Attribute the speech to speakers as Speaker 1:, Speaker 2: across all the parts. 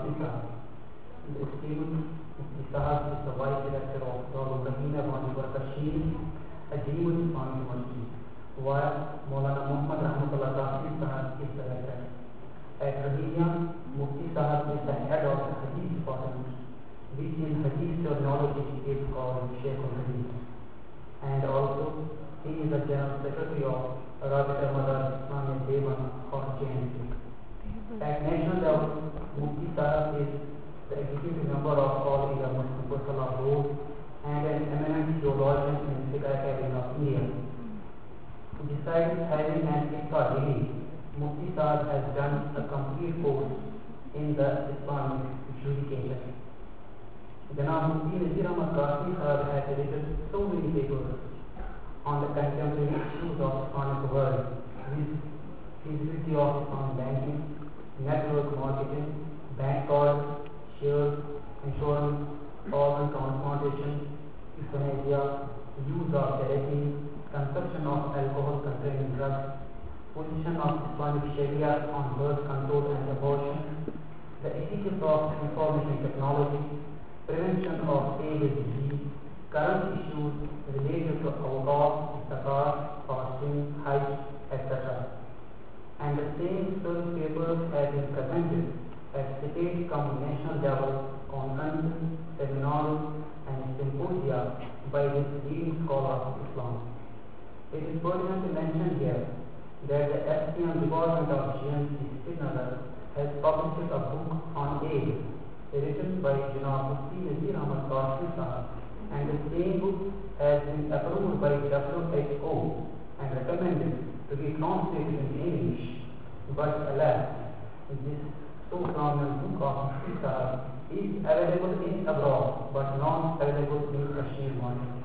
Speaker 1: Qasim, the esteemed Mufti Sahab is the Vice Director of Darul Rahina Banipur Kashmir, a genuine Islamic University, while Maulana Muhammad Rahmatullah Qasim Sahab is the Director. At Rahina, Mufti Sahab is the head of the Hadith Department, which in Hadith terminology is called Sheikh al-Hadith. And also, he is the General Secretary of Rabita Madar Islamic Dewan or JNC. At national level, Mufti Sahab is the executive member of All India Muslim Personnel Board and an eminent theologian in the Fiqh Academy of India. Besides having an IFA degree, Mufti Sahab has done a complete course in the Islamic judication. Janab Mufti Nazir Ahmad Qasim Sahab has written so many papers on the contemporary issues of Islamic world, with feasibility of Islamic banking, network marketing, bank cards, shares, insurance, organ transplantation, euthanasia, use of therapy, consumption of alcohol-containing drugs, position of Islamic Sharia on birth control and abortion, the ethics of information technology, prevention of AIDS disease, current issues related to awqaf, zakat, fasting, hajj, etc. And the same service papers have been presented at state cum national level conferences, seminars, and symposia by this leading scholar of Islam. It is pertinent to mention here that the SPM Department of GMC Srinagar has published a book on AIDS written by Janab Mufti Nazir Ahmad Qasim Sahab, and the same book has been approved by WHO and recommended to be translated in English. But alas, this so prominent book of Mufti Sahab is available in abroad but not available in Kashmir market.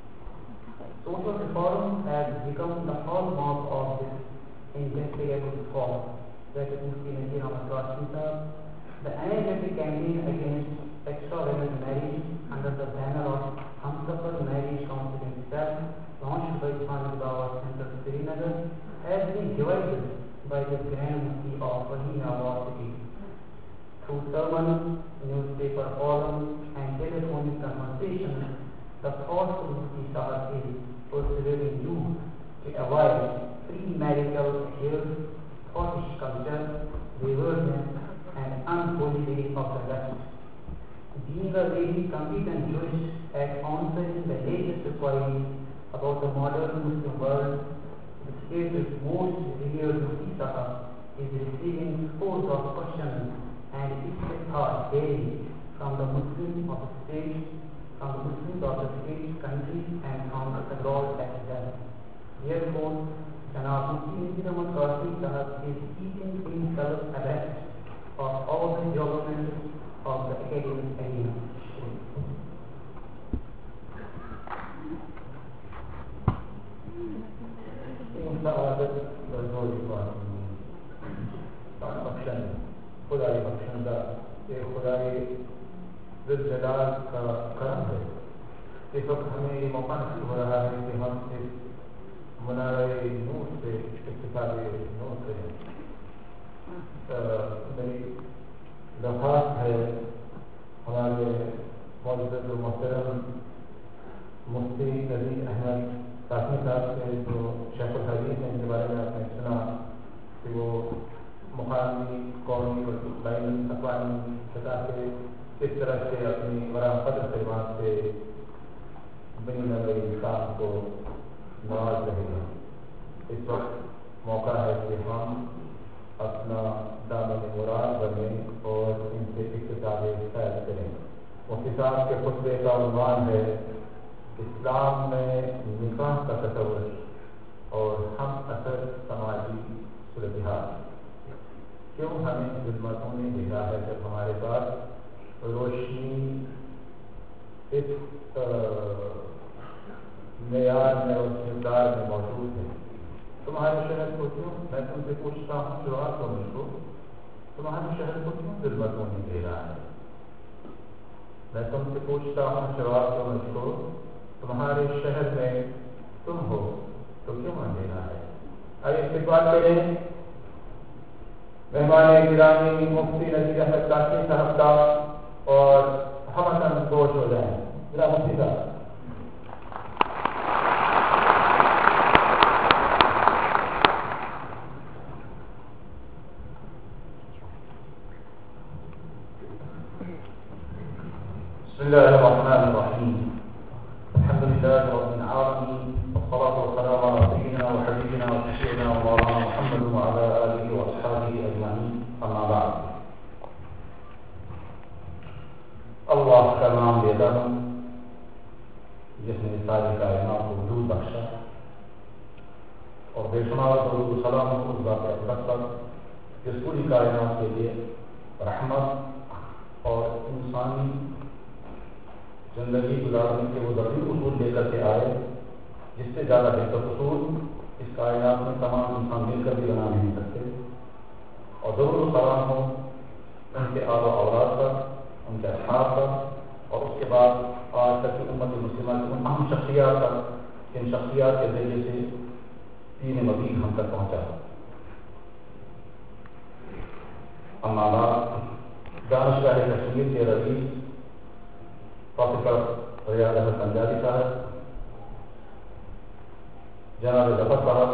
Speaker 1: Social reform has become the hallmark of this investigative scholar, that is Mufti Nazir Ahmad Qasim Sahab. The energetic campaign against extravagant marriage under the banner of Hamsafar Marriage Council itself, launched by Islamic Dawah Center Srinagar, has been divided by the Grand Mufti of Rahina City. Through sermons, newspaper columns, and telephonic conversations, the thoughtful Mufti Sahab is persuading youth to avoid premarital affairs, thoughtish culture, waywardness, and unholy way of the West. Being a very competent judge at answering the latest inquiries about the modern Muslim world, the state's most revered Mufti Sahab is receiving scores of questions and istihar daily from the Muslims of the state, countries, and from the abroad as well. Therefore, Janab Mufti Nazir Ahmad Qasim Sahab is keeping himself abreast of all the developments of the academic arena.
Speaker 2: خدائی بخشندہ یہ خدائی ذوالجلال کا کرم ہے. اس وقت ہمیں یہ موقع نصیب ہو رہا ہے کہ ہم اس منارۂ نور سے استفادہ نور کریں. میری درخواست ہے ہمارے معزز و محترم مفتی نذیر احمد قاسمی صاحب سے, جو شیخ الحدیث ہیں, ان کے بارے میں آپ نے سنا کہ وہ مقامی, قومی اور بین الاقوامی سطح سے کس طرح سے اپنی ورا قدر خدمات سے بنی نوع انسان کو نواز رہے ہیں. اس وقت موقع ہے کہ ہم اپنا دامن مراد بنیں اور ان سے اقتصاد خیر کریں. مفتی صاحب کے خطبے کا عنوان ہے اسلام میں نکاح کا تصور اور ہم اثر سماجی صورتحال. کیوں ہمیں ظلمتوں نے گھیرا ہے جب ہمارے پاس روشنی اس معیار میں اور کردار میں موجود ہے. تمہارے شہر کو کیوں, میں تم سے پوچھتا ہوں جواب دو مجھ کو, تمہارے شہر کو کیوں ظلمتوں نے گھیرا ہے؟ میں تم سے پوچھتا ہوں جواب دو مجھ کو, تمہارے شہر میں تم ہو تو کیوں اندھیرا ہے؟ آئیے استقبال کریں مہمان گرامی مفتی نذیر احمد کاشمی صاحب کا اور ہم گوش ہو جائیں. ذرا مفتی صاحب. بسم الله الرحمن الرحيم. الحمد لله رب العالمين والصلاة والسلام على سيدنا وحبيبنا وشفيعنا ومولانا محمد وعلى آله وأصحابه أجمعين. أما بعد. اللہ کا نام لیتا ہوں جس نے ساری کائنات کو وجود بخشا اور بے شمار درود و سلام اس ذات اقدس پر جس پوری کائنات کے لیے رحمت اور انسانی زندگی گزارنے کے وہ ضروری اصول لے کر کے آئے جس سے زیادہ بہتر اصول اس کائنات میں تمام انسان مل کر بھی بنا نہیں سکتے. اور درود و سلام ہو ان کے آل و اولاد پر, ان کے اصحاب پر, اور اس کے بعد آج تک کی امت مسلمہ کی ان اہم شخصیات پر جن شخصیات کے ذریعے سے دین مبین ہم تک پہنچا. اما بعد دانشگاہ کشمیر کے رئیس پروفیسر ریاض احمد پنجابی صاحب, جناب ظفر صاحب,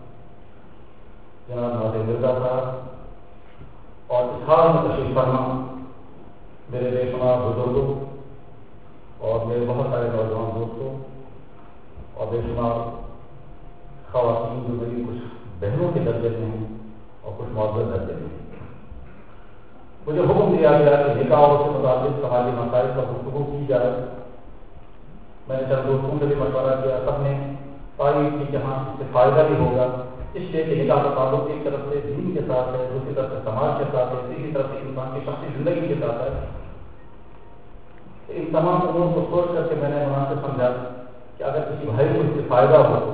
Speaker 2: جناب ناصر مرزا صاحب اور اس حال میں تشریف فرما میرے بے شمار بزرگوں اور میرے بہت سارے نوجوان دوستوں اور بے شمار خواتین جو میری کچھ بہنوں کے درجے میں ہیں اور کچھ معذر درجے میں ہیں, مجھے حکم دیا گیا کہ نکاح سے متعلق سماجی مسائل پر گفتگو کی جائے. میں نے چند دوستوں سے بھی مشورہ کیا, سب نے تعریف کی کہ ہاں اس سے فائدہ بھی ہوگا, اس لیے کہ نکاح کا تعلق ایک طرف سے دین کے ساتھ ہے, دوسری طرف سے سماج کے ساتھ ہے, تیسری طرف سے انسان کی شخصی زندگی کے ساتھ ہے. ان تمام امور کو سوچ کر کے میں نے مناسب سمجھا کہ اگر کسی بھائی کو اس سے فائدہ ہو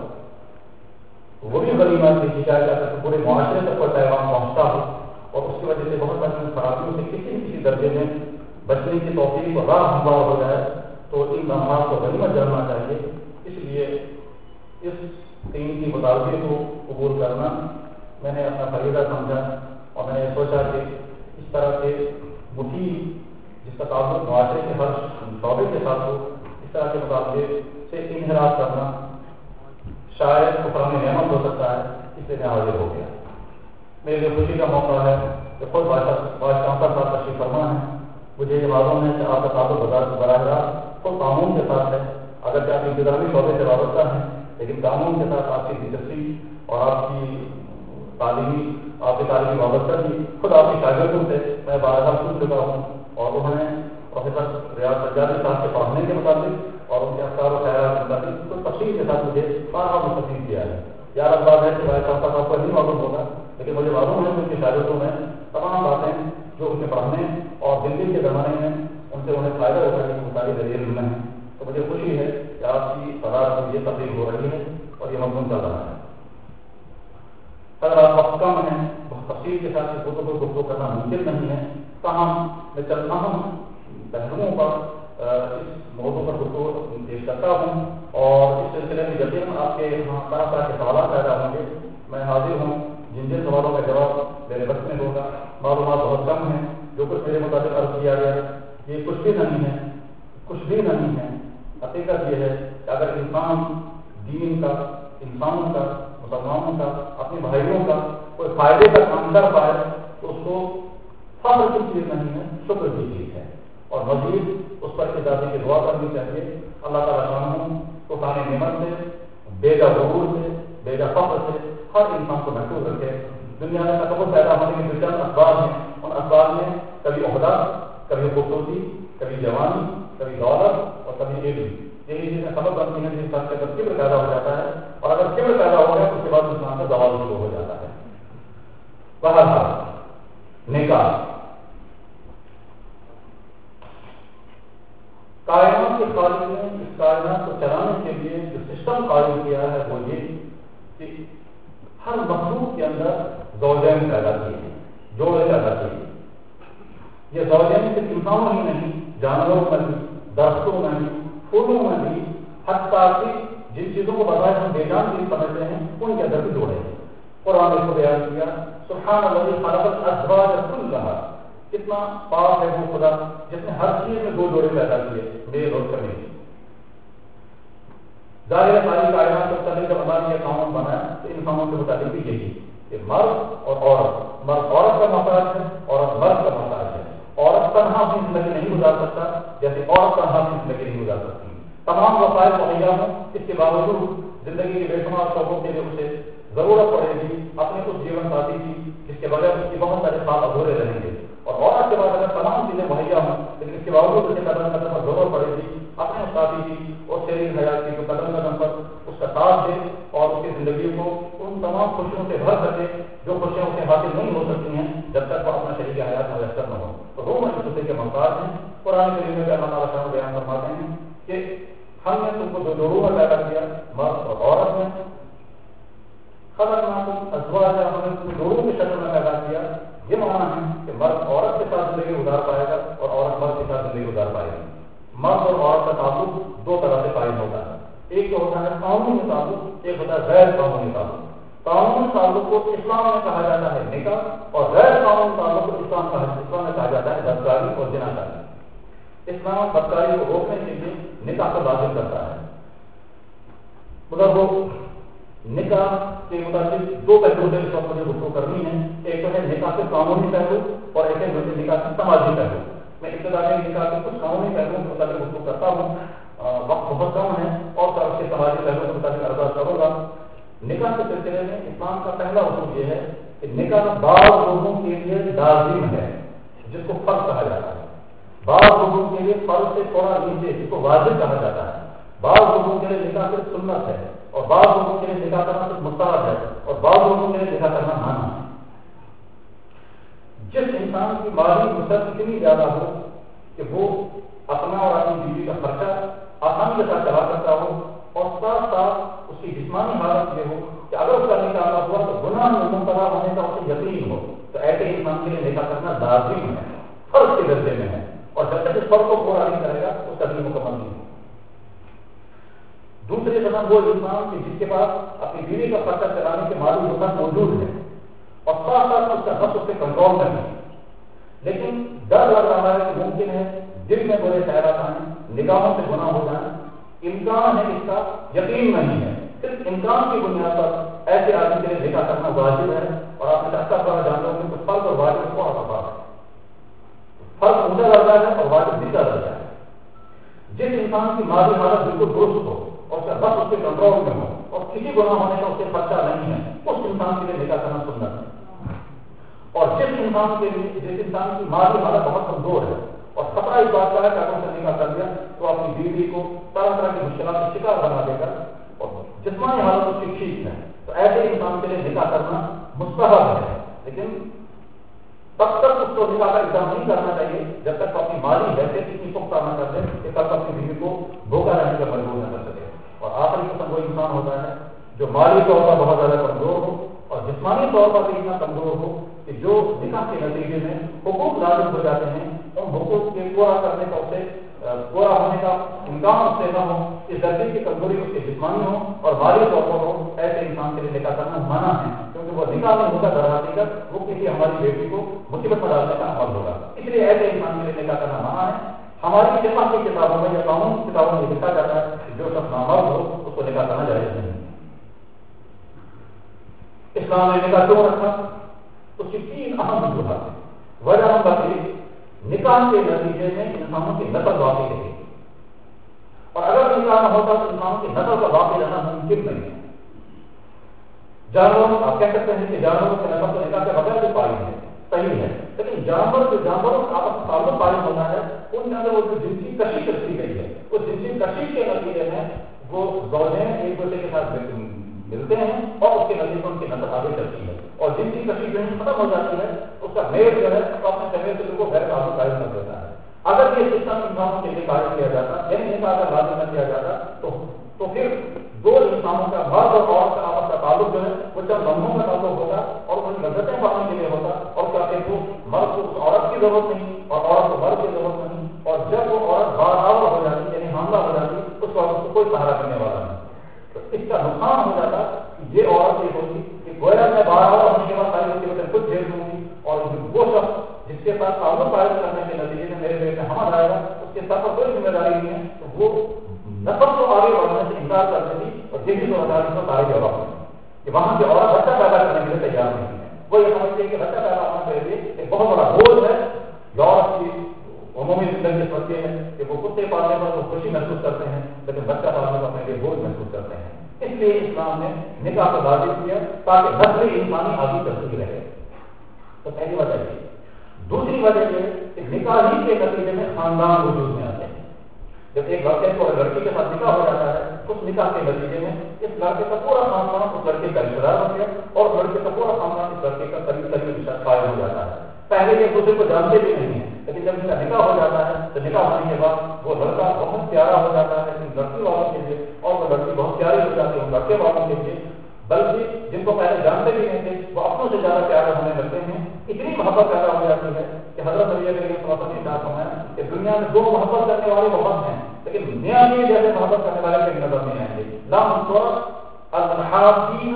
Speaker 2: تو وہ بھی غنیمت کی جائے کہ اگر پورے معاشرے تک کوئی پیغام پہنچتا ہو اور اس کی وجہ سے بہت ساری خرابیوں سے کسی نہ کسی درجے میں بچنے کی توفیق اور راہ ہموار ہو جائے تو ان لمحات کو غنیمت جاننا چاہیے. اس لیے اس دین کی مطالبے کو قبول کرنا میں نے اپنا فریضہ سمجھا اور میں نے سوچا کہ اس طرح کے مفید جس کا تعلق معاشرے کے ہر شعبے کے ساتھ ہو, اس طرح کے مطالبے سے انحراف کرنا شاید کفران نعمت ہو سکتا ہے. اس لیے میں حاضر ہو گیا. میرے لیے خوشی کا موقع ہے کہ خود بادشاہ صاحب تشریف فرما ہے. مجھے یہ معلوم ہے کہ آپ کا تعلق براہ راست خود قانون کے ساتھ ہے, اگرچہ آپ انتظامی شعبے سے وابستہ ہیں لیکن قانون کے ساتھ آپ کی دلچسپی اور آپ کی تعلیمی وابستگی خود آپ کی شاگردوں سے میں بارہا سن چکا ہوں. اور انہوں نے پروفیسر ریاض پنجابی صاحب کے پڑھنے کے مطابق اور ان کے افکار و خیالات کے مطابق کچھ تفصیل کے ساتھ مجھے بارہا مستفید کیا ہے. یار اب بات ہے کہ بادشاہ صاحب کو نہیں معلوم ہوگا لیکن مجھے معلوم ہے کہ ان کی شاگردوں میں تمام باتیں جو ان کے پڑھنے اور زندگی کے زمانے میں ان سے انہیں فائدہ ہوتا ہے وہ ساری ذریعے میں ہیں. تو مجھے خوشی ہے کہ آپ کی صدارت میں یہ تبدیل ہو رہی ہے اور یہ مضمون چل رہا ہے. اگر آپ وقت کم ہیں بہت تفصیل کے ساتھ گفتگو کرنا ممکن نہیں ہے, تاہم میں چند اہم پہلوؤں پر اس موضوع پر گفتگو پیش کرتا ہوں اور اس سلسلے میں یقیناً آپ کے یہاں طرح طرح کے سوالات پیدا ہوں گے. میں حاضر ہوں, جن سوالوں کا جواب میرے وقت میں ہوگا. معلومات بہت کم ہیں, جو کچھ میرے مطابق عرض کیا گیا یہ کچھ بھی نہیں ہے. حقیقت یہ ہے کہ اگر انسان دین کا, انسانوں کا, مسلمانوں کا, اپنے بھائیوں کا کوئی فائدے کا کام کر پائے تو اس کو فخر کی چیز نہیں ہے, شکر کی چیز ہے. اور مزید اس پر اجازت کی دعا کرنی چاہیے. اللہ تعالیٰ شان کو کھانے نعمت سے, بے جا غرور سے, بے جا فخر سے ہر انسان کو محفوظ رکھے. دنیا میں تکبر پیدا ہونے کے چند اسباب ہیں. ان اسباب میں کبھی عہدہ, کبھی خوبصورتی, کبھی جوانی, کبھی دولت اور کبھی علم. یہی چیزیں سبب بنتی ہیں جس کے اندر کبر پیدا ہو جاتا ہے, اور اگر کبر پیدا ہو گیا تو اس کے بعد انسان کا زوال شروع ہو جاتا ہے. بہرحال نکاح کائنات کے خالق نے اس کائنات کو چلانے کے لیے جو سسٹم قائم کیا ہے وہ یہ کہ ہر مخلوق کے اندر زوجین پیدا کیے ہیں, جوڑے پیدا کیے ہیں. یہ زوجین صرف انسانوں ہی نہیں, جانوروں میں بھی, درختوں میں بھی, پھولوں میں بھی, حتیٰ کہ جن چیزوں کو بتایا ہم بے جان چیز سمجھتے ہیں ان کے اندر بھی جوڑے ہیں. قرآن خود بیان کیا سبحان الذی خلق الازواج کلھا، کتنا پاک ہے وہ خدا جس نے ہر چیز میں 2 جوڑے پیدا کیے، میل اور فیمیل۔ ظاہر ہے ساری کائنات سے متعلق جب اللہ نے یہ قانون بنایا تو انسانوں کے متعلق بھی یہی کہ مرد اور عورت، مرد عورت کا محتاج ہے، عورت مرد کا محتاج ہے۔ عورت تنہا اپنی زندگی نہیں گزار سکتا جیسے عورت تنہا اپنی زندگی نہیں گزار سکتی۔ تمام وسائل مہیا ہوں، اس کے باوجود زندگی کے بے شمار شعبوں کے لیے اسے ضرورت پڑے گی اپنے اس جیون ساتھی کی جس کے بغیر اس کی بہت سارے سال ادھورے رہیں گے۔ اور عورت کے بعد اگر تمام چیزیں مہیا ہوں لیکن اس کے باوجود اسے قدم قدم پر ضرورت پڑے گی اپنے اس ساتھی کی اور شریر حیات کی جو قدم قدم پر اس کا ساتھ دے اور اس کی زندگی کو ان تمام خوشیوں سے بھر سکے جو خوشیاں اسے حاصل نہیں ہو سکتی ہیں جب تک وہ اپنا شریر حیات میسر نہ ہو۔ تو دونوں ایک دوسرے کے محتاج ہیں۔ قرآن کریم میں اللہ تعالیٰ شان بیان فرماتے ہیں کہ ہم نے تم کو 2 جوڑوں میں پیدا کیا، مرد اور عورت میں، خلقناکم ازواجا، ہم نے تم کو جوڑوں کی شکل میں پیدا کیا۔ یہ معنی ہے کہ مرد عورت کے ساتھ زندگی گزار پائے گا اور عورت مرد کے ساتھ زندگی گزار پائے گی۔ مرد اور عورت کا تعلق 2 طرح سے قائم ہوتا ہے، ایک تو ہوتا ہے قانونی تعلق، ایک ہوتا ہے غیر قانونی تعلق۔ قانونی تعلق کو اسلام میں کہا جاتا ہے نکاح، اور غیر قانونی تعلق کو اسلام میں کہا جاتا ہے بدکاری اور زناکاری۔ اسلام بدکاری کو روکنے کے لیے نکاح کو لازم کرتا ہے، مگر وہ نکاح کے متعلق 2 پہلو سے اس وقت مجھے گفتگو کرنی ہے۔ ایک تو ہے نکاح کے قانونی پہلو اور ایک ہے نکاح کے سماجی پہلو۔ میں ابتدا میں نکاح کے کچھ قانونی پہلوؤں کے متعلق گفتگو کرتا ہوں، وقت بہت کم ہے، اور طرف کے سماجی پہلوؤں کے متعلق عرض کروں گا۔ نکاح کے سلسلے میں اسلام کا پہلا اصول یہ ہے کہ نکاح بعض لوگوں کے لیے لازم ہے جس کو فرض کہا جاتا ہے، بعض لوگوں کے لیے فرض سے تھوڑا نیچے جس کو واجب کہا جاتا ہے، بعض لوگوں کے لیے نکاح صرف سنت ہے، اور بعض لوگوں کے لیے نکاح کرنا صرف مستحب ہے، اور بعض لوگوں کے لیے نکاح کرنا منع ہے۔ جس انسان کی مالی وسعت اتنی زیادہ ہو کہ وہ اپنا اور اپنی بیوی کا خرچہ آسانی کے ساتھ چلا سکتا ہو، اور ساتھ ساتھ اس کی جسمانی حالت یہ ہو کہ اگر اس کا نکاح نہ ہوا تو گناہ میں مبتلا ہونے کا اسے یقین ہو، تو ایسے انسان کے لیے نکاح کرنا لازم ہے، فرض کے درجے میں ہے، اور جب تک اس فرض کو پورا نہیں کرے گا اس کا دین مکمل نہیں ہو۔ دوسری قسم وہ انسان کہ جس کے پاس اپنی بیوی کا خرچہ چلانے کے مالی وسعت موجود ہے اور ساتھ ساتھ اس کا نفس اس پہ کنٹرول کرنا ہے، لیکن ڈر لگ رہا ہے کہ ممکن ہے دل میں برے خیالات آئیں، نگاہوں سے گناہ ہو جائیں، امکان ہے اس کا یقین نہیں ہے، صرف امکان کی بنیاد پر ایسے آدمی کے لیے نکاح کرنا واجب ہے۔ اور آپ نے اکثر بار جانتے ہوں کہ فرض اور واجب کو فرق ہے، فرض اونچا درجہ ہے اور واجب نیچا درجہ ہے۔ جس انسان کی مالی حالت بالکل درست ہو اور اس کا بس اس کے کنٹرول میں ہو اور کسی گناہ ہونے کا اس سے خدشہ نہیں ہے، اس انسان کے لیے نکاح کرنا سنت ہے۔ اور جس انسان کی مالی حالت بہت کمزور ہے اور خطرہ اس بات کا ہے کہ اگر اسے نکاح کر دیا تو اپنی بیوی کو طرح طرح کی مشکلات کا شکار بنا دے گا اور جسمانی حالت اس کی ٹھیک ہے، تو ایسے انسان کے لیے نکاح کرنا مستحب ہے، لیکن تب تک اس کو نکاح کا اقدام نہیں کرنا چاہیے جب تک اپنی مالی حیثیت اتنی پختہ نہ کر دے کہ تب اپنی بیوی کو دھوکہ رہنے کا مجبور نہ کر سکے۔ اور آخری قسم وہ انسان ہوتا ہے جو مالی طور پر بہت زیادہ کمزور ہو اور جسمانی طور پر بھی اتنا کمزور ہو کہ جو نکاح کے نتیجے میں حقوق لازم ہو جاتے ہیں ان حقوق کے پورا کرنے کا اسے پورا ہونے کا امکان اس سے نہ ہو، اس درجے کی کمزوری اس کے جسمانی ہو اور مالی طور پر ہو، ایسے انسان کے لیے نکاح کرنا منع ہے، کیونکہ وہ نکاح میں ہوگا در حقیقت وہ کسی ہماری بیٹی کو مصیبت میں ڈالنے کا عمل ہوگا، اس لیے ایسے انسان کے لیے نکاح کرنا منع ہے۔ ہماری فقہ کی کتابوں میں یا قانون کی کتابوں میں لکھا جاتا ہے کہ جو شخص نامرد ہو اس کو نکاح کرنا جائز نہیں۔ اسلام نے نکاح کیوں رکھا؟ اس کی 3 اہم وجوہات ہیں۔ وجہ نمبر 1، نکاح کے نتیجے میں انسانوں کی نسل باقی رہے گی، اور اگر نکاح نہ ہوتا تو انسانوں کی نسل کا باقی رہنا ممکن نہیں ہے۔ جانوروں آپ کہہ سکتے ہیں کہ جانوروں کی نسل تو نکاح کے بغیر بھی پائی ہے، صحیح ہے، لیکن جانوروں کا آپس میں تعلق قائم ہوتا ہے، ان کے اندر وہ جو جنسی کشش رکھی گئی ہے، اس جنسی کشش کے نتیجے میں وہ زوجین ایک دوسرے کے ساتھ ملتے ہیں اور اس کے نتیجے میں ان کی نسل آگے چلتی ہے، اور جنسی کشش جو ختم ہو جاتی ہے اس کا میل جو ہے تو اپنے شمیر سے کو غیر تعلق قائم کر دیتا ہے۔ اگر یہ سسٹم انسانوں کے لیے قائم کیا جاتا، یعنی نکاح اگر لازم نہ کیا جاتا تو پھر 2 انسانوں کا مرد اور عورت کا آپس کا تعلق جو ہے وہ چند لمحوں کا تعلق ہوگا اور ان لذتیں پانے کے لیے ہوتا، اور کیا کہ مرد کو اس عورت کی ضرورت نہیں اور عورت کو مرد کی ضرورت نہیں، اور جب وہ عورت باآور ہو جاتی یعنی حاملہ ہو جاتی اس وقت اس کو کوئی سہارا کرنے والا نہیں، تو اس کا نقصان ہو جاتا کہ یہ عورت یہ ہوتی کہ گویا میں باآور ہونے کے ساتھ تعلق قائم کرنے کے نتیجے میں میرے پیٹ میں حمل آئے گا، اس کے ساتھ کوئی ذمہ داری نہیں ہے، تو وہ نسل کو آگے بڑھنے سے انکار کر دیتی اور جنسی کو ہٹا کو سارے جواب دیں کہ وہاں سے عورت بچہ پیدا کرنے کے لیے تیار نہیں ہے. وہ یہ سمجھتے ہیں کہ بچہ پیدا ہونا میرے لیے ایک بہت بڑا بوجھ ہے. یورپ کی عمومی زندگی سمجھتے ہیں کہ وہ کتے پالنے پر وہ خوشی محسوس کرتے ہیں، لیکن بچہ پالنے پر اپنے لیے بوجھ محسوس کرتے ہیں. اس لیے اسلام نے نکاح کو واجب کیا تاکہ نسل انسانی آگے چلتی رہے. تو پہلی وجہ یہ. دوسری وجہ یہ کہ نکاح ہی کے نتیجے میں خاندان وجود میں آتے ہیں. جب ایک لڑکے کو لڑکی کے ساتھ نکاح ہو جاتا ہے، اس نکاح کے نتیجے میں اس لڑکے کا پورا خاندان اس لڑکے کا رشتہ دار ہو گیا اور لڑکے کا پورا خاندان اس لڑکے کا قریب رشتہ قائم ہو جاتا ہے. پہلے یہ دوسرے کو جانتے بھی نہیں ہیں، لیکن جب ان کا نکاح ہو جاتا ہے تو نکاح ہونے کے بعد وہ لڑکا بہت پیارا ہو جاتا ہے ان لڑکی والوں کے لیے، اور وہ لڑکی بہت پیاری ہو جاتی ہے ان لڑکے والوں کے لیے. بلکہ جن کو پہلے جانتے بھی نہیں تھے وہ اپنوں سے زیادہ پیارے ہونے لگتے ہیں. اتنی محبت پیدا ہو جاتی ہے کہ حضرت نبی کریم صلی اللہ علیہ وسلم نے فرمایا کہ دنیا میں دو محبت کرنے والے بہت ہیں، لیکن میاں جیسے محبت کرنے والے کہیں نظر نہیں آئیں گے. لم تر المحابین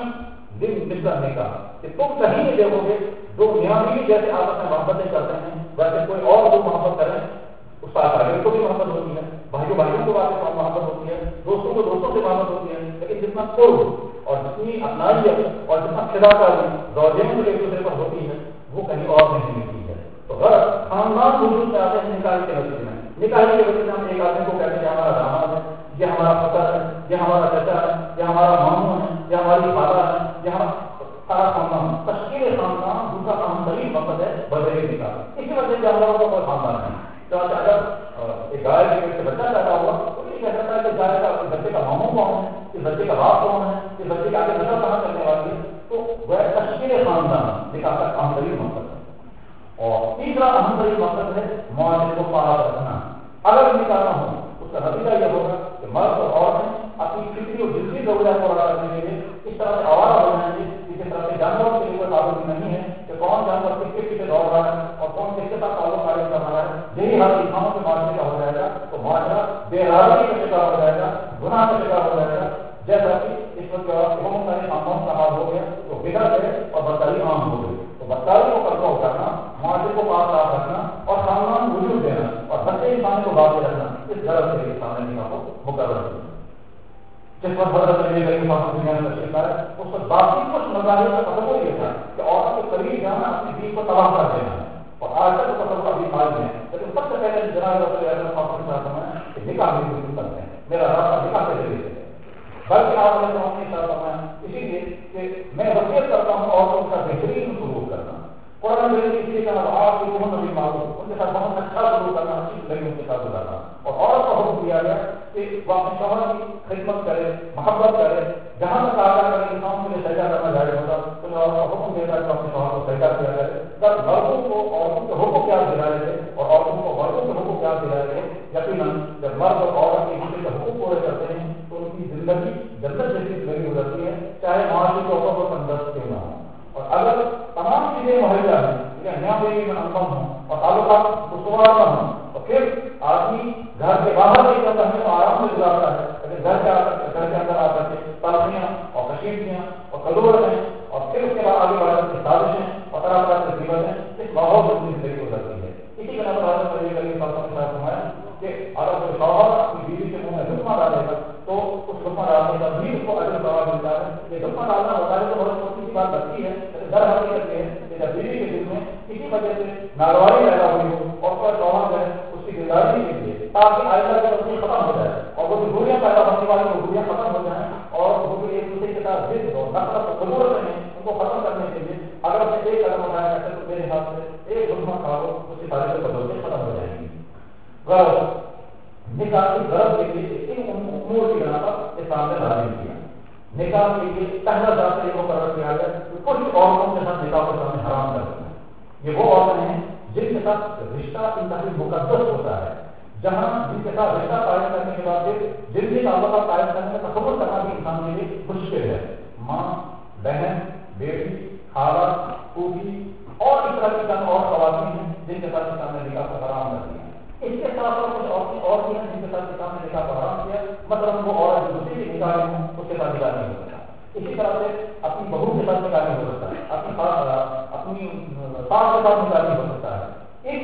Speaker 2: مثل النکاح، کہ تم کہیں نہیں دیکھو گے دو میاں جیسے آپس میں محبتیں کرتے ہیں ویسے کوئی اور دو محبت کریں. استاد کو بھی محبت ہوتی ہے، بھائیوں کو محبت ہوتی ہے، دوستوں کو دوستوں سے محبت ہوتی ہے، لیکن جتنا قرب اور جتنی اپنائیت اور جتنا فدا کاری زوجین ایک دوسرے پر ہوتی ہے وہ کہیں اور نہیں ملتی ہے. تو غرض خاندان وجود میں آتے ہیں نکاح کے وجہ میں. نکاح کے وجہ سے ہم ایک آدمی کو کہتے ہیں یہ ہمارا داماد ہے، یہ ہمارا پتر ہے، یہ ہمارا چچا ہے، یہ ہمارا ماموں ہے، یہ ہماری خالہ ہے، یہ سارا خاندان. تشکیل خاندان دوسرا اہم ترین مقصد ہے بغیر نکاح. اسی وجہ سے جانوروں کا کوئی خاندان ہے. تو اگر ایک گائے کے پیٹ سے بچہ پیدا ہوا تو یہ کہہ سکتا ہے کہ گائے کا بچے کا ماموں کون ہے، اس بچے کا باپ کون ہے، اس بچے کے آگے نسل کہاں کرنے والی ہے. تو وہ تشکیل خاندان نکاح کا اہم ترین مقصد ہے. اور تیسرا اہم ترین مقصد ہے معاشرے کو پاک رکھنا. اگر نکاح نہ ہو اس کا نتیجہ یہ ہوگا کہ مرد اور عورتیں اپنی فکری اور جنسی ضروریات کو پورا کرنے کے لیے اس طرح سے آوارہ ہو جائیں گے جس طرح سے جانوروں کے لیے کوئی پابندی نہیں ہے کہ کون جانور کس کے پیچھے دوڑ رہا ہے اور کون کس کے ساتھ تعلق قائم کر رہا ہے. یہی حال انسانوں کے معاشرے کا ہو جائے گا تو معاشرہ بے حرارتی کا شکار ہو جائے گا، گناہ کا شکار ہو جائے گا. جیسا کہ اس وقت بہت سارے خاندان کا حال ہو گیا تو بگڑ گئے اور بدکاری عام ہو گئی. تو بدکاری کو کنٹرول کرنا، معاشرے کو پاک صاف رکھنا اور خاندان وجود دینا اور بچے انسان کو باقی رکھنا اس غرض سے یہ سامنے نکاح کو مقرر کیا. جس پر حضرت نبی کریم صلی اللہ علیہ وسلم نے تشریف لائے اس پر باقی کچھ مظاہر کا تصور یہ تھا کہ عورت کے قریب جانا اپنی دین کو تباہ کر دینا ہے. اور آج تک وہ تصور ابھی قائم ہے، لیکن سب سے پہلے جناب رسول اللہ صلی اللہ علیہ وسلم نے کہ نکاح بھی بالکل کرتے ہیں، میرا راستہ نکاح کے ذریعے سے. بلکہ آپ نے فرمایا اسی لیے کہ میں وصیت کرتا ہوں عورتوں کا بہترین سلوک کرنا. قرآن مجید اس لیے کہا آپ کی محمد نبی معروف ان کے ساتھ بہت اچھا سلوک کرنا، اچھی زندگی ان کے ساتھ گزارنا. اور عورت کو حکم دیا گیا کہ وہ اپنے شوہر کی خدمت کرے، محبت کرے. جہاں تک آگاہ کرے انسان کے لیے سجدہ کرنا جائز ہوگا تو عورت کو حکم دیتا ہے کہ اپنے شوہر کو سجدہ کیا کرے. تب مردوں کو عورتوں کے حقوق کیا دلائے تھے اور عورتوں کو مردوں کے حقوق کیا دلائے تھے. یقیناً جب مرد اور عورت ایک دوسرے کے حقوق پورے کرتے ہیں تو ان کی زندگی جنت جیسی زندگی گزرتی ہے، چاہے معاشی طور پر تندرست کیوں نہ ہو. اور اگر تمام چیزیں مہیا ہیں یہاں پہ انکم ہوں اور تعلقات خوشگوار نہ ہوں تو پھر آدمی گھر کے باہر نہیں جاتا ہے تو آرام سے گزارتا ہے، لیکن گھر کے اندر آ کر کے تلخیاں اور کشیدگیاں اور کلورتیں اور پھر اس کے بعد آگے بڑھ کر سازشیں اور طرح طرح کی قیمتیں اس ماحول میں اپنی زندگی گزرتی ہے. اسی کے نظر حضرت نبی کریم صلی اللہ علیہ وسلم نے فرمایا کہ اگر کوئی شوہر اپنی بیوی کے منہ میں لقمہ ڈالے گا تو اس لقمہ ڈالنے کا بھی اس کو اجر ثواب ملتا ہے. یہ لقمہ ڈالنا ہوتا ہے تو بہت چھوٹی سی بات لگتی ہے، در حقیقت یہ ہے کہ جب بیوی کے دل میں کسی وجہ سے نارواری پیدا ہوئی ہو اور کوئی شوہر جو ہے اس کی گزارش کے لیے تاکہ آئندہ کی تبدیلی ختم ہو جائے اور وہ دوریاں پیدا ہونے والی وہ دوریاں ختم ہو جائیں اور وہ بھی ایک دوسرے کے ساتھ ضد اور نفرت اور ضرورت ہیں ان کو ختم کرنے کے لیے اگر اسے ایک قدم اٹھایا جاتا ہے تو میرے حساب سے ایک لقمہ کھا لو اس کی ساری سے بدل کے ختم ہو جائیں گی. نکاح کی غرض کے لیے ان امور کی بنا پر یہ سامنے لازم کیا. نکاح کے لیے پہلا ضابطہ یہ مقرر کیا گیا کہ کچھ عورتوں کے ساتھ نکاح کو سامنے حرام کر دیا. یہ وہ عورتیں ہیں جن کے ساتھ رشتہ انتہائی مقدس ہوتا ہے، جہاں جن کے ساتھ رشتہ قائم کرنے کے بعد جن کے تعلقات قائم کرنے کا تصور کرنا بھی انسان کے لیے مشکل ہے. ماں، بہن، بیٹی، خالہ، پھوپھی اور اس طرح کی چند اور خواتین ہیں جن کے ساتھ انسان نے نکاح کو حرام کر دیا. اس کے ساتھ ساتھ کچھ عورتیں اور بھی ہیں جن کے ساتھ انسان نے نکاح کو حرام کیا، مطلب وہ عورت جو دوسری کی نکاح ہوں اس کے ساتھ نکاح نہیں ہو سکتا. اسی طرح سے اپنی بہو کے ساتھ نکاح نہیں ہو سکتا، اپنی ساس کے ساتھ نکاح نہیں ہو سکتا ہے. ایک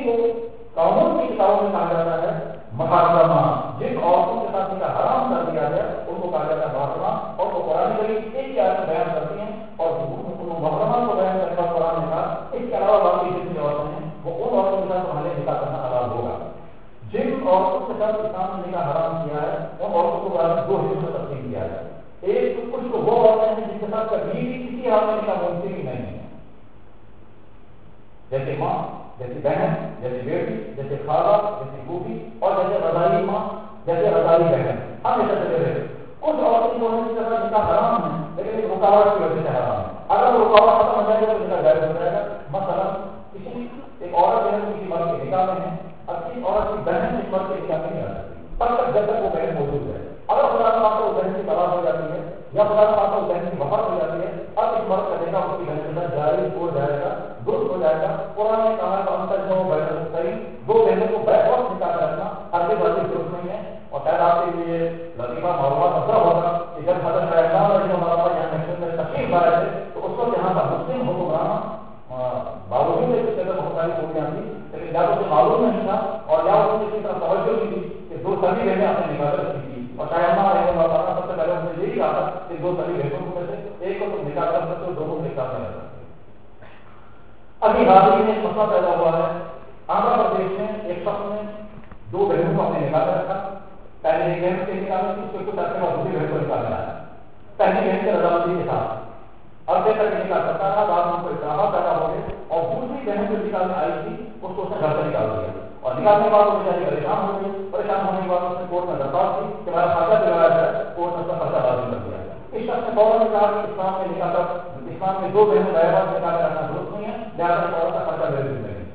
Speaker 2: جیسے ماں، جیسے بہن، جیسے بیٹی، جیسے خالہ، جیسے پھوپھی اور جیسے رضائی ماں، جیسے رضائی بہن، ہمیشہ چلے رہے۔ کچھ عورتیں جو ہیں جس طرح نکاح حرام ہے لیکن ایک رکاوٹ کی وجہ سے حرام ہے، اگر وہ رکاوٹ ختم ہو جائے گا تو نکاح جائز ہو جائے گا۔ مثلا کسی ایک عورت جو ہے کسی مرد کے نکاح میں ہے، اب کسی عورت کی بہن اس مرد کے نکاح میں نہیں آ سکتی تب تک جب تک وہ بہن موجود ہے۔ اگر خدا نہ خاصہ وہ بہن کی طلاق ہو جاتی ہے یا خدا نہ خاصہ وہ بہن کی وفات ہو جاتی ہے، اب اس مرد کا نکاح اس کی بہن کے ساتھ جائز ہو جائے گا، درست ہو جائے گا۔ قرآن نے کہا کہ انتر جو بین المختلف دو بہنوں کو بیک وقت نکاح رکھنا ہر بھی درست نہیں ہے۔ اور شاید آپ کے لیے لطیفہ معلومات مطلب ہوگا کہ جب حضرت عمران رضی اللہ عنہ یہاں مسجد میں تشریف لائے تھے تو اس وقت یہاں کا مسلم حکمران باوجود اس کے بہت ساری خوبیاں تھیں لیکن یا اسے معلوم نہیں تھا اور یا اس کی طرف توجہ نہیں تھی کہ دو سبھی بہنیں اپنے نکاح رکھی تھی۔ اور شاید اللہ سب سے پہلے ان سے یہی کہا تھا کہ دو سبھی بہنوں میں سے ایک کو تم نکاح کر سکتے ہو، دونوں نکاح میں رہ سکتے۔ ابھی حال ہی میں ایک مسئلہ پیدا ہوا ہے، آندھرا پردیش میں ایک شخص نے دو بہنوں کو اپنے نکاح میں رکھا۔ پہلے ایک بہن کے نکاح میں اس کے کچھ عرصے بعد دوسری بہن کو نکاح میں لایا، پہلی بہن کے رضامندی کے ساتھ عرصے تک نکاح کرتا رہا، بعد میں کوئی اختلافات پیدا ہو گئے اور دوسری بہن جو نکاح میں آئی تھی اس کو اس نے گھر سے نکال دیا اور نکاح کے بعد وہ بیچاری پریشان ہو گئی۔ پریشان ہونے کے بعد اس نے کورٹ میں درخواست کی کہ میرا خرچہ دلایا جائے، کورٹ نے اس کا خرچہ لازم کر دیا۔ اس شخص نے فوراً کہا کہ اسلام میں نکاح کر اسلام میں دو بہنوں کا نکاح کرنا درست نہیں ہے، لہٰذا عورت کا خرچہ میرے ذمہ ہے۔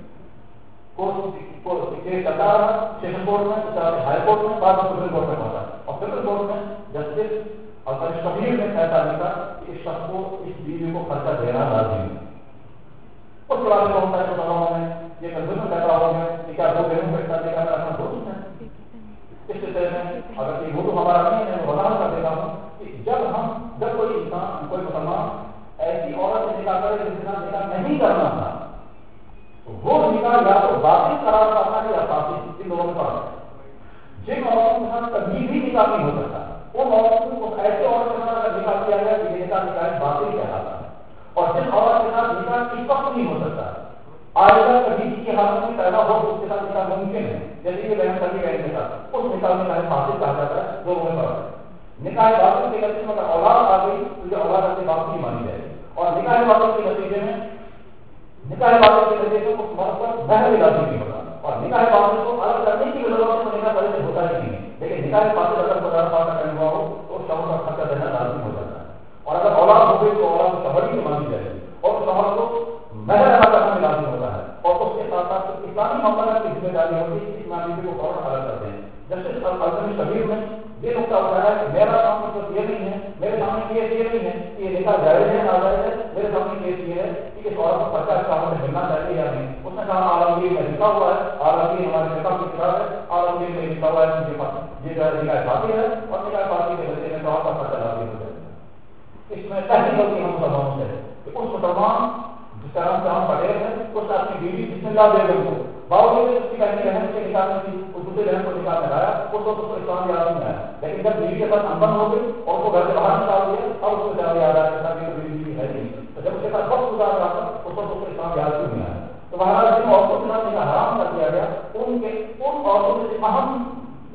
Speaker 2: کیس چلتا رہا سیشن کورٹ میں، اس طرح ہائی کورٹ میں، بعد میں سپریم کورٹ میں پہنچا اور سپریم کورٹ میں جسٹس الفریش کبیر نے فیصلہ لکھا کہ اس شخص کو اس بیوی کو خرچہ دینا لازم ہے۔ اس کے بعد ہوتا ہے تو میں یہ کنفیوژن پیدا ہو گیا کہ کیا دو بہنوں کو ایک ساتھ نکاح کرنا درست ہے۔ اس سلسلے میں اگر یہ موضوع ہمارا نہیں ہے تو وضاحت کر دیتا ہوں کہ جب کوئی انسان کوئی مسلمان ایسی عورت سے نکاح کرے جس کے ساتھ نکاح نہیں کرنا تھا وہ نکاح یا تو باطل قرار پانا ہے یا فاسد، ان دونوں میں فرق ہے۔ جن عورتوں کے ساتھ کبھی بھی نکاح نہیں ہو سکتا ان عورتوں کو ایسے عورت کے ساتھ اگر نکاح کیا گیا کہ یہ نکاح باطل کہلاتا ہے، اور جن عورت کے ساتھ نکاح اس وقت نہیں ہو سکتا آئندہ کبھی کی حالت میں پیدا ہو اس کے ساتھ نکاح ممکن ہے، جیسے کہ بہن سبھی بہن کے ساتھ اس نکاح میں فاسد کہا جاتا ہے، دونوں میں فرق ہے۔ نکاح باطل کے نتیجے میں اولاد آ گئی تو یہ اولاد اپنے باپ کی مانی جائے گی، اور نکاح باطل کے نتیجے میں نکاح باطل کے نتیجے میں اس مرد پر مہر بھی لازم نہیں ہوگا، اور نکاح باطل کو الگ کرنے کی ضرورت تو نکاح پہلے سے ہوتا ہی نہیں ہے، لیکن نکاح باطل اگر بازار پاس کرنے ہوا ہو تو اس شوہر کا خرچہ دینا لازم ہو جاتا ہے، اور اگر اولاد ہو گئی تو اولاد کو شوہر کی مانی جائے گی اور شوہر کو مہر ادا کرنا بھی لازم ہوتا ہے، اور اس کے ساتھ ساتھ اسلامی معاملات کی ذمہ داری ہوتی ہے کہ اسلامی کو فوراً الگ کرتے ہیں۔ جسٹس الفریش کبیر نے یہ نقطہ اٹھایا ہے کہ میرا کام صرف یہ نہیں ہے، میرے سامنے کیس یہ نہیں ہے کہ یہ نکاح جائز ہے ناجائز ہے، میرے سامنے کیس یہ ہے کہ اس عورت کو خرچہ شوہر سے ملنا چاہیے یا نہیں۔ اس نے کہا عالمگیر میں لکھا ہوا ہے، عالمگیر ہمارے نکاح کی کتاب ہے، عالمگیر میں لکھا ہوا ہے کہ یہ جو ہے نکاح باطل ہے اور نکاح باطل کے وجہ سے شوہر کا خرچہ لازم ہو جائے گا۔ اس میں پہلی غلطی ہم مسلمانوں سے ہے کہ اس مسلمان جس کا نام شاہ پٹیل ہے اس نے اپنی بیوی بسم اللہ بیگم کو باوجود اس کی پہلی بہن سے نکاح میں تھی، اس دوسرے بہن کو نکاح میں لایا، اس وقت اس کو اسلام یاد نہیں آیا، لیکن جب بیوی کے ساتھ انبن ہو گئی اور اس کو گھر سے باہر نکال دیا اب اس کو اسلام یاد آیا کہ بیوی ہے نہیں، تو جب اس کے ساتھ وقت گزار رہا تھا اس وقت اس کو اسلام یاد کیوں نہیں آیا۔ تو بہرحال جن عورتوں کے ساتھ نکاح حرام کر دیا گیا ان عورتوں میں سے اہم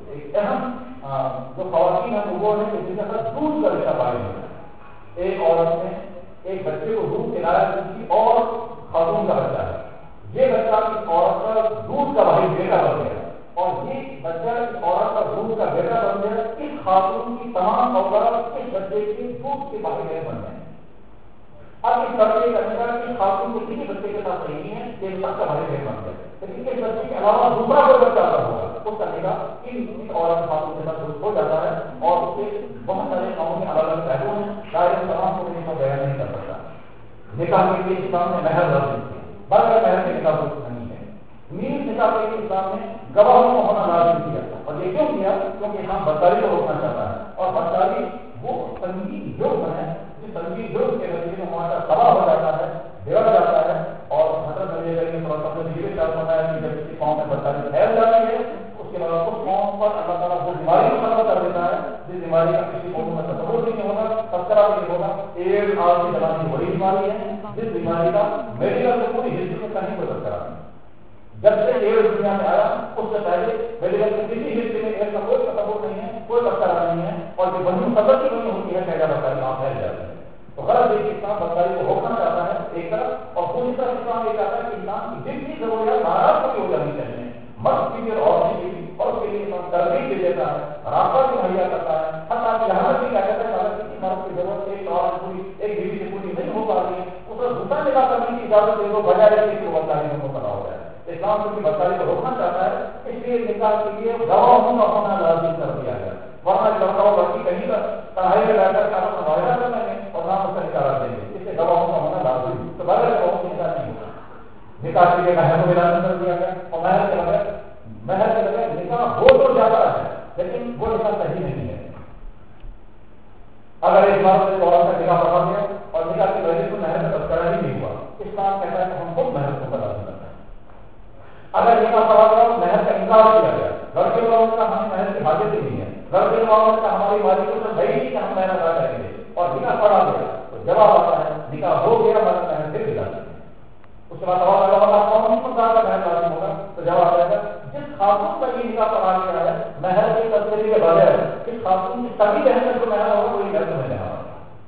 Speaker 2: جو خواتین ہیں وہ ہے کہ جن کے ساتھ دودھ کا رشتہ پایا گیا۔ ایک عورت نے ایک بچے کو دودھ پلایا کسی اور خاتون کا بچہ ہے، یہ بچہ اس عورت کا دودھ کا بھائی بیٹا بن گیا اور یہ بچہ اس عورت کا دودھ کا بیٹا بن گیا، اس خاتون کی تمام اولاد اس بچے کے دودھ کے بھائی بہن بن گئے۔ اب اس بچے کا نکاح اس خاتون کو کسی بچے کے ساتھ نہیں ہے، یہ سب کا بھائی بہن بن گیا، لیکن اس بچے کے علاوہ دوسرا کوئی بچہ اگر ہوگا اس کا نکاح اس عورت خاتون کے ساتھ ہو جاتا ہے، اور اس کے بہت سارے قانون میں الگ الگ پہلو ہیں، شاید تمام کو نہیں بیان نہیں کر سکتا۔ نکاح کے لیے اسلام نے مہر لازم کیا، بغیر مہر کے نکاح نہیں ہے۔ میز نکاح کے لیے اسلام نے گواہوں کو ہونا لازم کیا، اور یہ کیوں کیا؟ کیونکہ اسلام بدکاری کو روکنا چاہتا ہے، اور بدکاری وہ سنگین جرم ہے جس سنگین جرم کے نتیجے میں معاشرہ تباہ ہو جاتا ہے، بگڑ جاتا ہے، اور حضرت نبی کریم صلی اللہ علیہ وسلم نے یہ چاہتا ہے کہ جب کسی قوم میں بدکاری پھیل جاتی ہے اس کے بعد اس قوم پر اللہ تعالیٰ وہ بیماری کو ختم کر دیتا ہے جس بیماری کا کسی قوم میں تصور نہیں ہوگا، تذکرہ نہیں ہوگا۔ ایڈز آج کی زمانے کی بڑی بیماری ہے جس بیماری کا میڈیکل سے پوری ہسٹری میں کہیں کوئی تذکرہ نہیں۔ جب سے ایڈز دنیا میں آیا اس سے پہلے میڈیکل کی کسی ہسٹری میں ایڈز کا کوئی تصور نہیں ہے، کوئی تذکرہ نہیں ہے، اور جو بنی صدر کی بنی ہوتی ہے کہ بدکاری آپ پھیل جاتی ہے۔ تو غرض یہ کہ اسلام بدکاری کو روکنا چاہتا ہے ایک طرف، اور دوسری طرف اسلام یہ چاہتا ہے کہ انسان ضروریات مہارت کو بھی ہو جانی چاہیے. مرد کی بھی اور عورت کی بھی, اور اس کے لیے انسان ترغیب بھی دیتا ہے, راستہ بھی مہیا کرتا ہے. حتیٰ کہ یہاں تک بھی کیا کہتا ہے اگر کسی مرد کی ضرورت ایک شوہر سے پوری, ایک بیوی سے پوری نہیں ہو پا رہی ہے, اسے دوسرا نکاح کرنے کی اجازت دے دو بجائے اس کی وفاداری میں مبتلا ہو جائے. اسلام کی وفاداری کو روکنا چاہتا ہے, اس لیے نکاح کے لیے گواہوں کا ہونا لازم کر دیا گیا. ورنہ لڑکا اور لڑکی کہیں پر تنہائی میں بیٹھ کر آپ کو معاہدہ کر لیں گے اور نام اس کا نکاح دیں گے, اس سے گواہوں کا ہونا لازم. تو بغیر گواہوں سے نکاح نہیں ہوگا. نکاح کے لیے مہر کو لازم کر دیا گیا, اور مہر کے بغیر نکاح ہو تو جاتا ہے لیکن وہ نکاح صحیح نہیں ہے. اگر ایک بار سے عورت کا نکاح پڑھا دیا اور نکاح کی وجہ سے مہر کا تذکرہ ہی نہیں ہوا, اسلام کہتا ہے کہ ہم خود مہر کو لازم کرتے ہیں. اگر نکاح پڑھا گیا مہر کا انکار کیا گیا, لڑکے والوں کا ہمیں مہر کی حاجت ہی نہیں ہے, لڑکے والوں کا ہماری مالکوں سے بھائی نہیں کہ ہم مہر ادا کریں گے, اور نکاح پڑھا گیا تو جواب آتا ہے نکاح ہو گیا مگر مہر پھر دلا دیں گے. اس کے بعد کون سی کا مہر لازم ہوگا, تو جواب آئے گا جس خاتون پر یہ نکاح پڑھا گیا ہے مہر کی تصویر کے بغیر جس خاتون کی سبھی بہن کو مہر ہوگا وہی گھر میں رہا,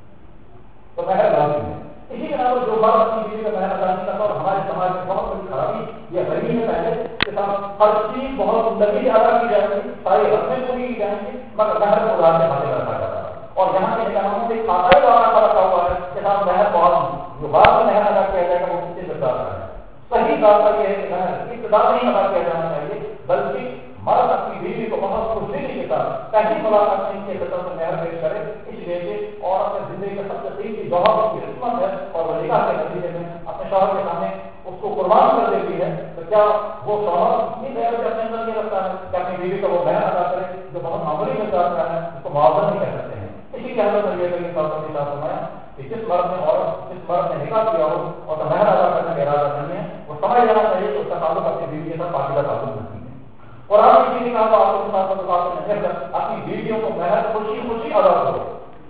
Speaker 2: تو مہر لازم ہے. اسی کے علاوہ جو بات اپنی بیوی کا مہر ادا نہیں کرتا, اور ہمارے سماج میں بہت بڑی خرابی یہ غریبی ہے پہلے کہ ہر چیز بہت زندگی ادا کی جائے گی, ساری رسمیں پوری کی جائیں گی, مگر مہر کو ادا سے حاصل رکھا جاتا ہے. اور یہاں کے نکاحوں سے کھاتا ہی واقعہ رکھا ہوا ہے کہ صاحب مہر بہت جو بعد میں مہر ادا کیا جائے گا وہ کسی سے زیادہ ہے. صحیح بات یہ ہے کہ مہر ابتدا نہیں ادا کیا جانا چاہیے, بلکہ مرد اپنی بیوی کو بہت خوشدلی کے ساتھ پہلی ملاقات نہیں کی طرف سے مہر پیش کرے, اس لیے کہ عورت اپنی زندگی کا سب سے قیمتی جوہر کی قسمت ہے, اور وہ نکاح کے نتیجے میں اپنے شوہر کے سامنے اس کو قربان کر دیتی ہے. تو کیا وہ شوہر اتنی غیرت اپنے اندر یہ رکھتا ہے کہ اپنی بیوی کا وہ مہر ادا کرے جو بہت معمولی مقدار کا ہے, اس کو معاوضہ نہیں کہہ سکتے ہیں. اسی کے حالت میں یہ فرمایا کہ جس مرد نے نکاح کیا ہو اور مہر ادا کرنے کا ارادہ نہیں ہے, وہ سمجھ لینا چاہیے کہ اس کا تعلق اپنی بیوی کے ساتھ پاکیزہ تعلق نہیں ہے. اور آپ کسی نے کہا اپنی بیویوں کو مہر خوشی خوشی ادا کرو,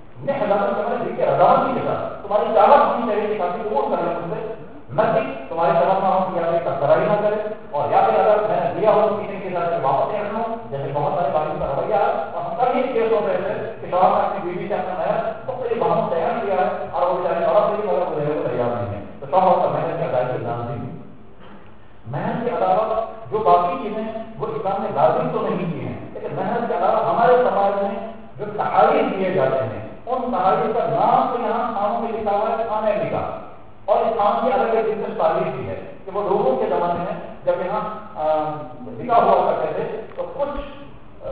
Speaker 2: رضامندی کے ساتھ تمہاری چاہت ہونی چاہیے کہ کافی قبول کر لیں مجھ سے, نہ کہ تمہاری چاہت نہ ہو کہ یا ایک کرائی نہ کرے, اور یا پھر اگر میں نے دیا ہو کسی کے ساتھ واپس نہیں رکھنا, جیسے بہت سارے باتوں کا رویہ ہے. اور ہم کبھی اس کیس ہو رہے تھے کہ شوہر نے اپنی بیوی سے اپنا مہر سب سے بہت تیار کیا ہے, اور وہ بیچارے عورت سے مگر وہ دینے کو تیار نہیں ہے, تو شوہر کا مہر کی ادائیگی لازمی ہے. مہر کے علاوہ جو باقی چیزیں وہ اسلام نے لازم تو نہیں کی ہیں, لیکن مہر کے علاوہ ہمارے سماج میں جو تحائف دیے جاتے ہیں ان تحائف کا نام تو یہاں خانوں میں لکھا ہوا ہے خانہ نکاح, اور اس خان کی الگ ایک دلچسپ تاریخ بھی ہے کہ وہ لوگوں کے زمانے میں جب یہاں نکاح ہوا کرتے تھے تو کچھ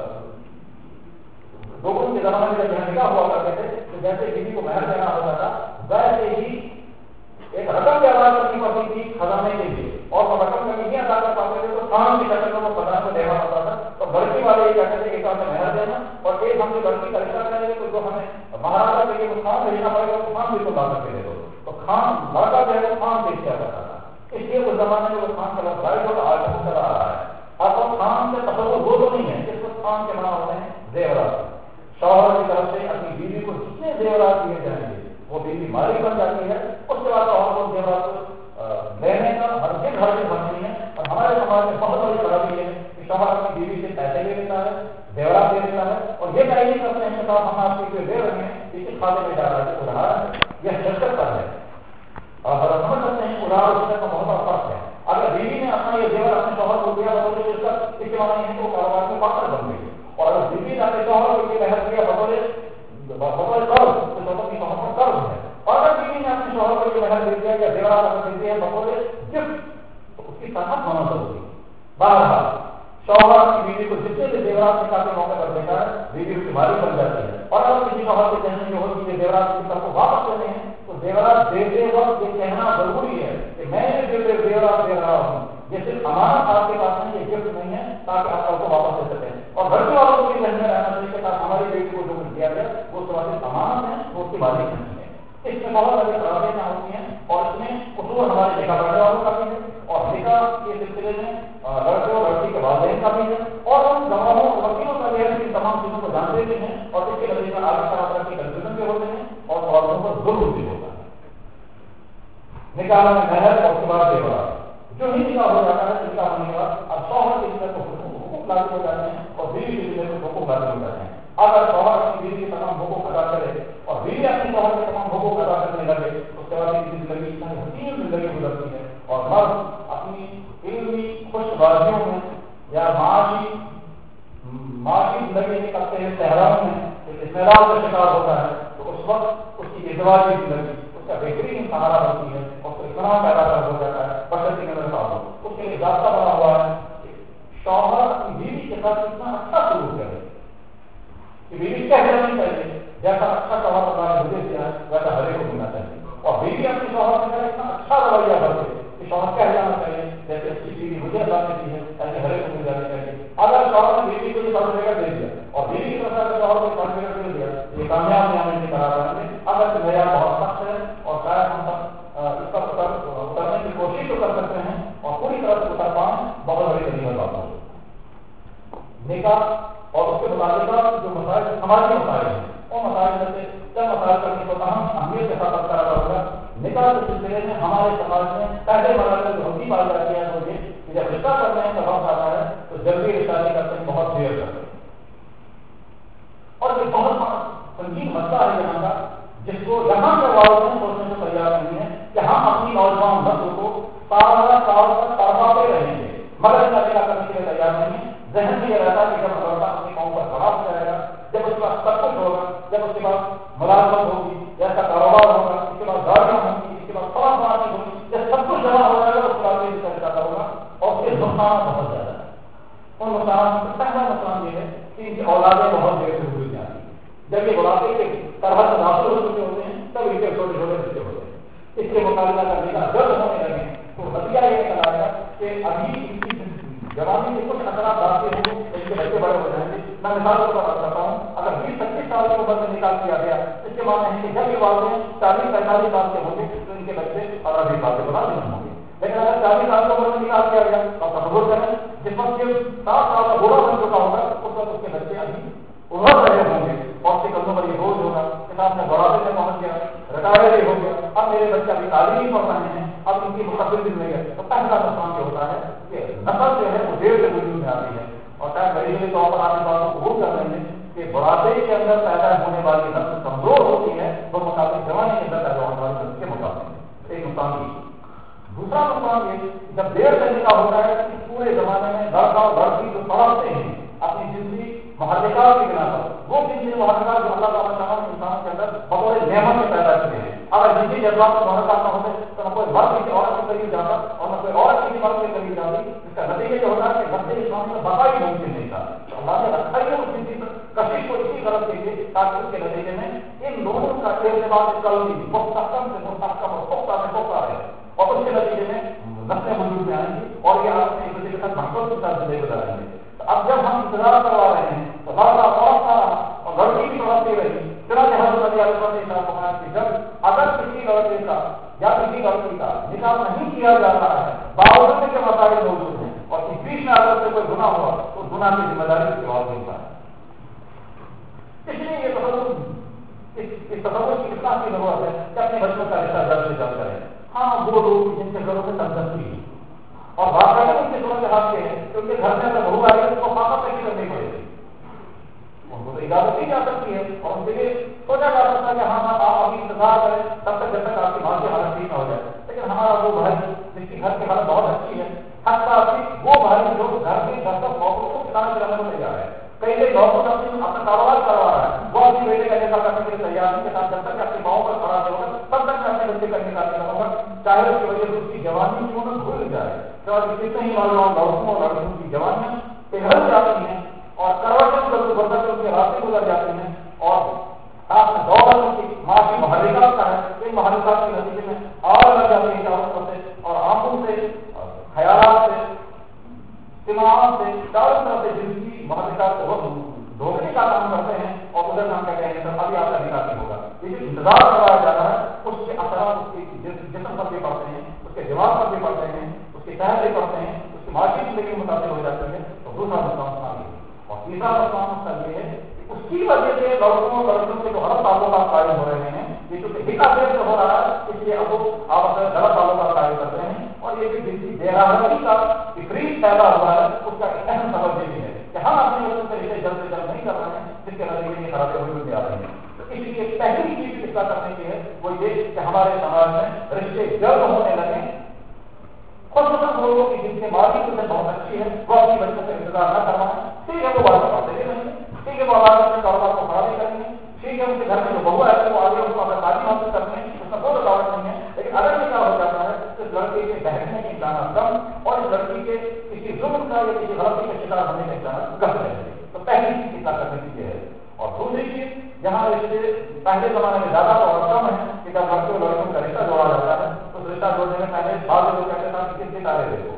Speaker 2: لوگوں کے زمانے میں جب یہاں نکاح ہوا کرتے تھے تو جیسے کسی کو مہر دینا ہوتا تھا ویسے ہی ایک رقم بھی ادا کرنی پڑتی تھی خزانے کے لیے, اور وہ رقم کبھی نہیں ادا کر پاتے تھے تو خان کی شکل میں وہ خزانے کو دینا ہوتا تھا. تو لڑکی والے یہ کہتے تھے ایک ہمیں مہر دینا, اور ایک ہم جو لڑکی کا رشتہ کریں گے تو جو ہمیں مہاراجا کے لیے وہ خان بھیجنا پڑے گا, تو خان بھی کو لا کر کے دے دو. تو خان لڑکا جو ہے وہ خان پیش کیا جاتا تھا, اس لیے اس زمانے میں وہ خان کا لفظ ظاہر ہوتا آج تک چلا آ رہا ہے. اب وہ خان سے تصور وہ تو نہیں ہے جس کو خان کے معنی ہوتے ہیں زیورات. شوہر کی طرف سے اپنی بیوی کو جتنے زیورات دیے جائیں گے وہ بیوی مالک بن جاتی ہے. اس کے بعد شوہر کو زیورات لینے کا ہر دن ہر دن بنتی ہے. اور ہمارے سماج میں بہت بڑی خرابی ہے کہ شوہر اپنی بیوی سے پیسے لے لیتا ہے, زیورات دے دیتا ہے, اور یہ چاہیے کہ اپنے انتخاب ہم آپ کے دے رہے ہیں اسی کھاتے میں جا رہا ہے. ادھار یہ شرکت پر ہے, اور سمجھ سکتے ہیں ادھار اس کا بہت بڑا فرق ہے. اگر بیوی نے اپنا یہ زیور اپنے شوہر کو دیا بطور شرکت, اس کے معنی یہ ہے کہ وہ کاروبار میں پارٹنر بن گئی. اور اگر بیوی نے اپنے شوہر کو یہ مہر دیا بطور قرض تو شوہر کی شوہر کا قرض ہے. اور اگر بیوی نے اپنے شوہر کو یہ مہر دے دیا یا زیورات دے دیا بطور گفٹ تو اس کی صحت ہونا ضروری. بہرحال شوہر اپنی بیوی کو جتنے بھی زیورات نکاح کے موقع پر دیتا ہے بیوی اس کی مالک بن جاتی ہے. اور اگر کسی شوہر کے ذہن میں ہوتی ہے زیورات کی طرف کو واپس دیتے ہیں تو زیورات دیتے وقت یہ کہنا ضروری ہے کہ میں نے جو زیورات دے رہا ہوں یہ صرف امانت آپ کے پاس نہیں, یہ گفٹ نہیں ہے, تاکہ آپ کو واپس دے سکیں. اور گھر والوں کو بھی ذہن میں رہنا چاہیے کہ ہماری بیٹی کو جو کچھ دیا گیا وہ صرف امانت ہے, وہ اس کی مالک نہیں ہے. اس میں بہت ساری خرابیاں ہوتی ہیں, اور اس میں اصول ہمارے نکاح پڑھنے والوں کا بھی ہے, اور نکاح کے سلسلے میں لڑکے اور لڑکی کے والدین کا بھی ہے, اور ہم گواہوں اور وکیلوں کا بھی ہے کہ تمام چیزوں کو جانتے بھی ہیں, اور اس کے نتیجے میں آگے طرح کی کنفیوژن بھی ہوتے ہیں, اور عورتوں پر ظلم بھی ہوتا ہے. نکاح میں مہر اور اس کے بعد زیورات جو ہی نکاح ہو جاتا ہے, نکاح ہونے کے بعد اب شوہر کے ذمہ کو حقوق لاگو ہو جاتے ہیں, اور بیوی کے ذمہ کو حقوق لاگو ہو جاتے ہیں. اگر شوہر اپنی بیوی کے تمام حقوق ادا کرے اور بیوی اپنے شوہر کے تمام حقوق ادا کرنے لگے, اس کے بعد کی زندگی اتنی حسین زندگی گزرتی ہے, اور مرد اپنی علمی خوش بازیوں میں یا معاشی زندگی نکلتے ہیں صحراؤں میں اطمینان کا شکار ہوتا ہے، تو اس وقت اس کی ازدواجی زندگی اس کا بہترین سہارا ہوتی ہے اور اس کو اطمینان پیدا ہو جاتا ہے بشرطیکہ کے اندر ہو۔ اس کے لیے ضابطہ بنا ہوا ہے کہ شوہر اپنی بیوی کے ساتھ اتنا اچھا سلوک کرے کہ بیوی کہہ جانی چاہیے جیسا اچھا شوہر اللہ نے مجھے دیا ہے ویسا ہر ایک کو ملنا چاہیے، اور بیوی اپنے شوہر کے ساتھ اتنا اچھا رویہ کرے کہ شوہر کہہ جانا چاہیے جیسے اچھی بیوی مجھے اللہ نے دی ہے ایسے ہر ایک کو مل جانی چاہیے۔ اگر شوہر نے بیوی کو یہ سرٹیفکیٹ دے دیا اور بیوی کی طرف سے شوہر کو سرٹیفکیٹ دے دیا، یہ کامیاب نہیں کرا رہے ہیں۔ اگر معیار بہت سخت ہے اور شاید ہم سب اس پر اترنے کی کوشش تو کر سکتے ہیں اور پوری طرح سے اتر پائیں، بہت بڑی قدیم بات ہے۔ نکاح اور اس کے متعلقہ جو مسائل سماجی مسائل ہیں وہ مسائل میں سے کیا مسائل کرنے کو اہم اہمیت کے ساتھ کرا ہوگا۔ نکاح کے سلسلے میں ہمارے سماج میں پہلے مرحلے جو ہوتی پائی جاتی ہے وہ یہ کہ جب رشتہ کرنے کا وقت آتا ہے تو جلدی رشتہ نہیں کرتے ہیں، بہت دیر کرتے ہیں، اور یہ بہت سنگین مسئلہ ہے یہاں کا، جس کو یہاں کے والدین سوچنے کو تیار نہیں ہے کہ ہم اپنی نوجوان نسل کو 17 سال تک پڑھاتے رہیں گے مگر ان کا نکاح کرنے کے لیے تیار نہیں ہے۔ ذہن میں یہ رہتا ہے کہ جب لڑکا اپنی قوم پر کھڑا ہو جائے گا، جب اس کے پاس سب کچھ ہوگا، جب اس کے پاس ملازمت ہوگی، جیسا کاروبار ہوگا، اس کے پاس گاڑیاں ہوں گی، اس کے پاس فلاں ہوگی، جب سب کچھ جمع ہو جائے گا اس کے بعد یہ رشتہ ہوگا اور اس کے نقصان بہت زیادہ ہے۔ اور نقصان پہلا نقصان یہ ہے کہ ان کی اولادیں بہت دیر سے ہوئی جاتی ہیں۔ جب یہ بڑھاپے کے طرح سے داخل ہو چکے ہوتے ہیں تب ان کے چھوٹے چھوٹے بچے ہوتے ہیں، اس کے مقابلہ کرنے کا جلد ہونے لگے تو نتیجہ یہ نکل آئے گا کہ ابھی ان کی جوانی کے کچھ اثرات آتے ہوں گے، ان کے بچے بڑے ہو جائیں گے۔ میں مثال کے طور پر کرتا ہوں، اگر 20-25 سال کی عمر میں نکاح کیا گیا اس کے معنی ہے کہ جب یہ والدین 40-45 سال کے ہوں گے تو ان کے بچے 18-20 سال کے بعد نہیں ہوں گے۔ لیکن اگر 40 سال کی عمر میں نکاح کیا گیا تو تصور کریں جس وقت یہ 7 سال کا بوڑھا بن چکا ہوگا اس وقت اس کے بچے ابھی ابھر رہے ہوں گے اور اس کے کندھوں پر یہ بوجھ ہوگا کہ صاحب میں بڑھاپے میں پہنچ گیا، ریٹائر ہو گیا، اب میرے بچے ابھی تعلیم پڑھ رہے ہیں، اب ان کی مستقبل زندگی ہے۔ تو پہلا نقصان یہ ہوتا ہے کہ نسل جو ہے وہ دیر سے وجود میں آتی ہے، اور شاید بڑی بڑی طور پر آپ اس بات کو قبول کر رہے ہیں کہ بڑھاپے کے اندر پیدا ہونے والی نسل کمزور ہوتی ہے وہ مقابلے جوانی کے اندر پیدا ہونے والی نسل کے مقابلے میں۔ ایک نقصان یہ۔ دوسرا نقصان یہ جب دیر سے نکاح ہوتا ہے کہ پورے زمانے میں لڑکا اور لڑکی جو پڑھتے ہیں اپنی زندگی محرکات کی بنا پر، وہ جنسی محرکات جو اللہ تعالیٰ تعالیٰ نے انسان کے اندر بطور نعمت سے پیدا کیے ہیں، اگر جنسی جذبات محرکات نہ ہوتے تو نہ کوئی مرد کسی عورت کے قریب جاتا اور نہ کوئی عورت کسی مرد کے قریب جاتی، اس کا نتیجہ یہ ہوتا ہے کہ نسل اسلام میں بقا ہی ممکن نہیں تھا۔ اللہ نے رکھا ہی اس جنسی کشش کو اسی غرض کے لیے تاکہ اس کے نتیجے میں ان دونوں کا ارتباط قلبی مستحکم سے مستحکم اور پختہ سے پختہ ہے، اور اس کے نتیجے میں نسلیں وجود میں آئیں گی اور یہ آپ نے ایک دوسرے کے ساتھ محبت کے ساتھ زندگی گزاریں گے۔ اب جب ہم انتظار کروا رہے ہیں تو لڑکا پڑھتا رہا اور لڑکی بھی پڑھتی رہی، چنانچہ حضرت علی علیہ السلام نے فرمایا کہ جب اگر کسی لڑکے کا یا کسی لڑکی کا نکاح نہیں کیا جا رہا ہے باوجود کے مسائل موجود ہیں اور اس بیچ میں اگر سے کوئی گناہ ہوا تو گناہ کی ذمہ داری اس کے بعد ہوتا ہے۔ اس لیے یہ تصور کی اصلاح کی ضرورت ہے کہ اپنے بچوں کا رشتہ جلد سے جلد کریں۔ ہاں وہ لوگ جن کے گھروں سے تندرستی ہے اور واقعی ان کی صورت حال یہ ہے کہ ان کے گھر میں اگر بہو آئی ہے تو خاصا تیزی کرنی پڑے گی، ان کو تو اجازت دی جا سکتی ہے اور ان کے لیے سوچا جا سکتا ہے کہ ہاں آپ ابھی انتظار کریں تب تک جب تک آپ کی ماں کی حالت ٹھیک نہ ہو جائے۔ لیکن ہمارا وہ بھائی جس کی گھر کی حالت بہت اچھی ہے، حتیٰ کہ وہ بھائی جو گھر کے گھر کا نوکروں کو کھلانے پلانے کو تیار ہے، کئی لوگ نوکر اپنا کاروبار کروا رہا ہے، وہ اپنی بیٹے کا نکاح کرنے کے لیے تیار نہیں کے ساتھ جب تک کہ اپنی ماؤں پر کھڑا ہوگا تب تک میں اپنے بچے کا نکاح کروں گا، چاہے اس کی وجہ سے اس کی جوانی کیوں نہ بھول جائے۔ کتنے ہی نوجوان لڑکوں اور لڑکیوں کی جوانیاں پگھل جاتی ہیں اور کروٹوں بدل کے راستے گزر جاتے ہیں اور آپ نے دولت کی معاشی محرکات کا ہے، ان محرکات کے نتیجے میں آگ لگ جاتی ہے چاروں سے اور آنکھوں سے خیالات سے دماغ سے چاروں طرف سے زندگی محرکات کو دھوکنے کا کام کرتے ہیں اور ادھر ہم کہتے ہیں سر ابھی آپ کا نکاح نہیں ہوگا۔ یہ جو انتظار کروایا جاتا ہے اس کے اثرات اس کے جسم پر بھی پڑتے ہیں، اس کے دماغ پر بھی پڑتے ہیں، اس کی صحت بھی پڑتے ہیں، اس کی معاشی زندگی میں متاثر ہو جاتے ہیں۔ تو دوسرا نقصان آ گیا اور تیسرا نقصان اس کا یہ ہے کہ اس کی وجہ سے لڑکوں اور لڑکیوں کے جو غلط تعلقات قائم ہو رہے ہیں، یہ چونکہ حکا دیر سے ہو رہا ہے اس لیے اب آپس میں غلط تعلقات قائم کرتے ہیں اور یہ جو جنسی بےراہی کا افریت پیدا ہوا ہے اس کا ایک اہم سبب یہ بھی ہے کہ ہم اپنے بچوں سے رشتے جلد سے جلد نہیں کر رہے ہیں جس کے نتیجے میں خرابیاں وجود میں آ رہی ہیں۔ تو اس لیے پہلی چیز اصلاح کرنے کی ہے وہ یہ کہ ہمارے سماج میں رشتے جلد ہونے لگے، خصوصاً لوگوں اچھی ہے وہ اپنی بچوں سے انتظار نہ کروائیں. ٹھیک ہے وہ بات کرتے نہیں, ٹھیک ہے وہ اولاد اپنے کاروبار کو خراب نہیں کریں گے, ٹھیک ہے ان کے گھر میں جو بہو ہے وہ آگے اس کو اپنا تعلیم حاصل کرنے ہیں, اس میں کوئی رکاوٹ نہیں ہے. لیکن اگر یہ کیا ہو جاتا ہے تو اس لڑکے کے بہتنے کے امکانات کم اور اس لڑکی کے کسی ظلم کا یا کسی غلطی کا شکار ہونے کے امکانات کم رہیں گے. تو پہلی چیز اطلاع کرنے کی یہ ہے. اور دوسری چیز جہاں رشتے پہلے زمانے میں زیادہ اور کم ہے کہ جب لڑکے اور لڑکیوں کا رشتہ جوڑا جاتا ہے تو رشتہ جوڑنے میں پہلے بعض لوگ کہتے تھا کہ کس ستارے دیکھو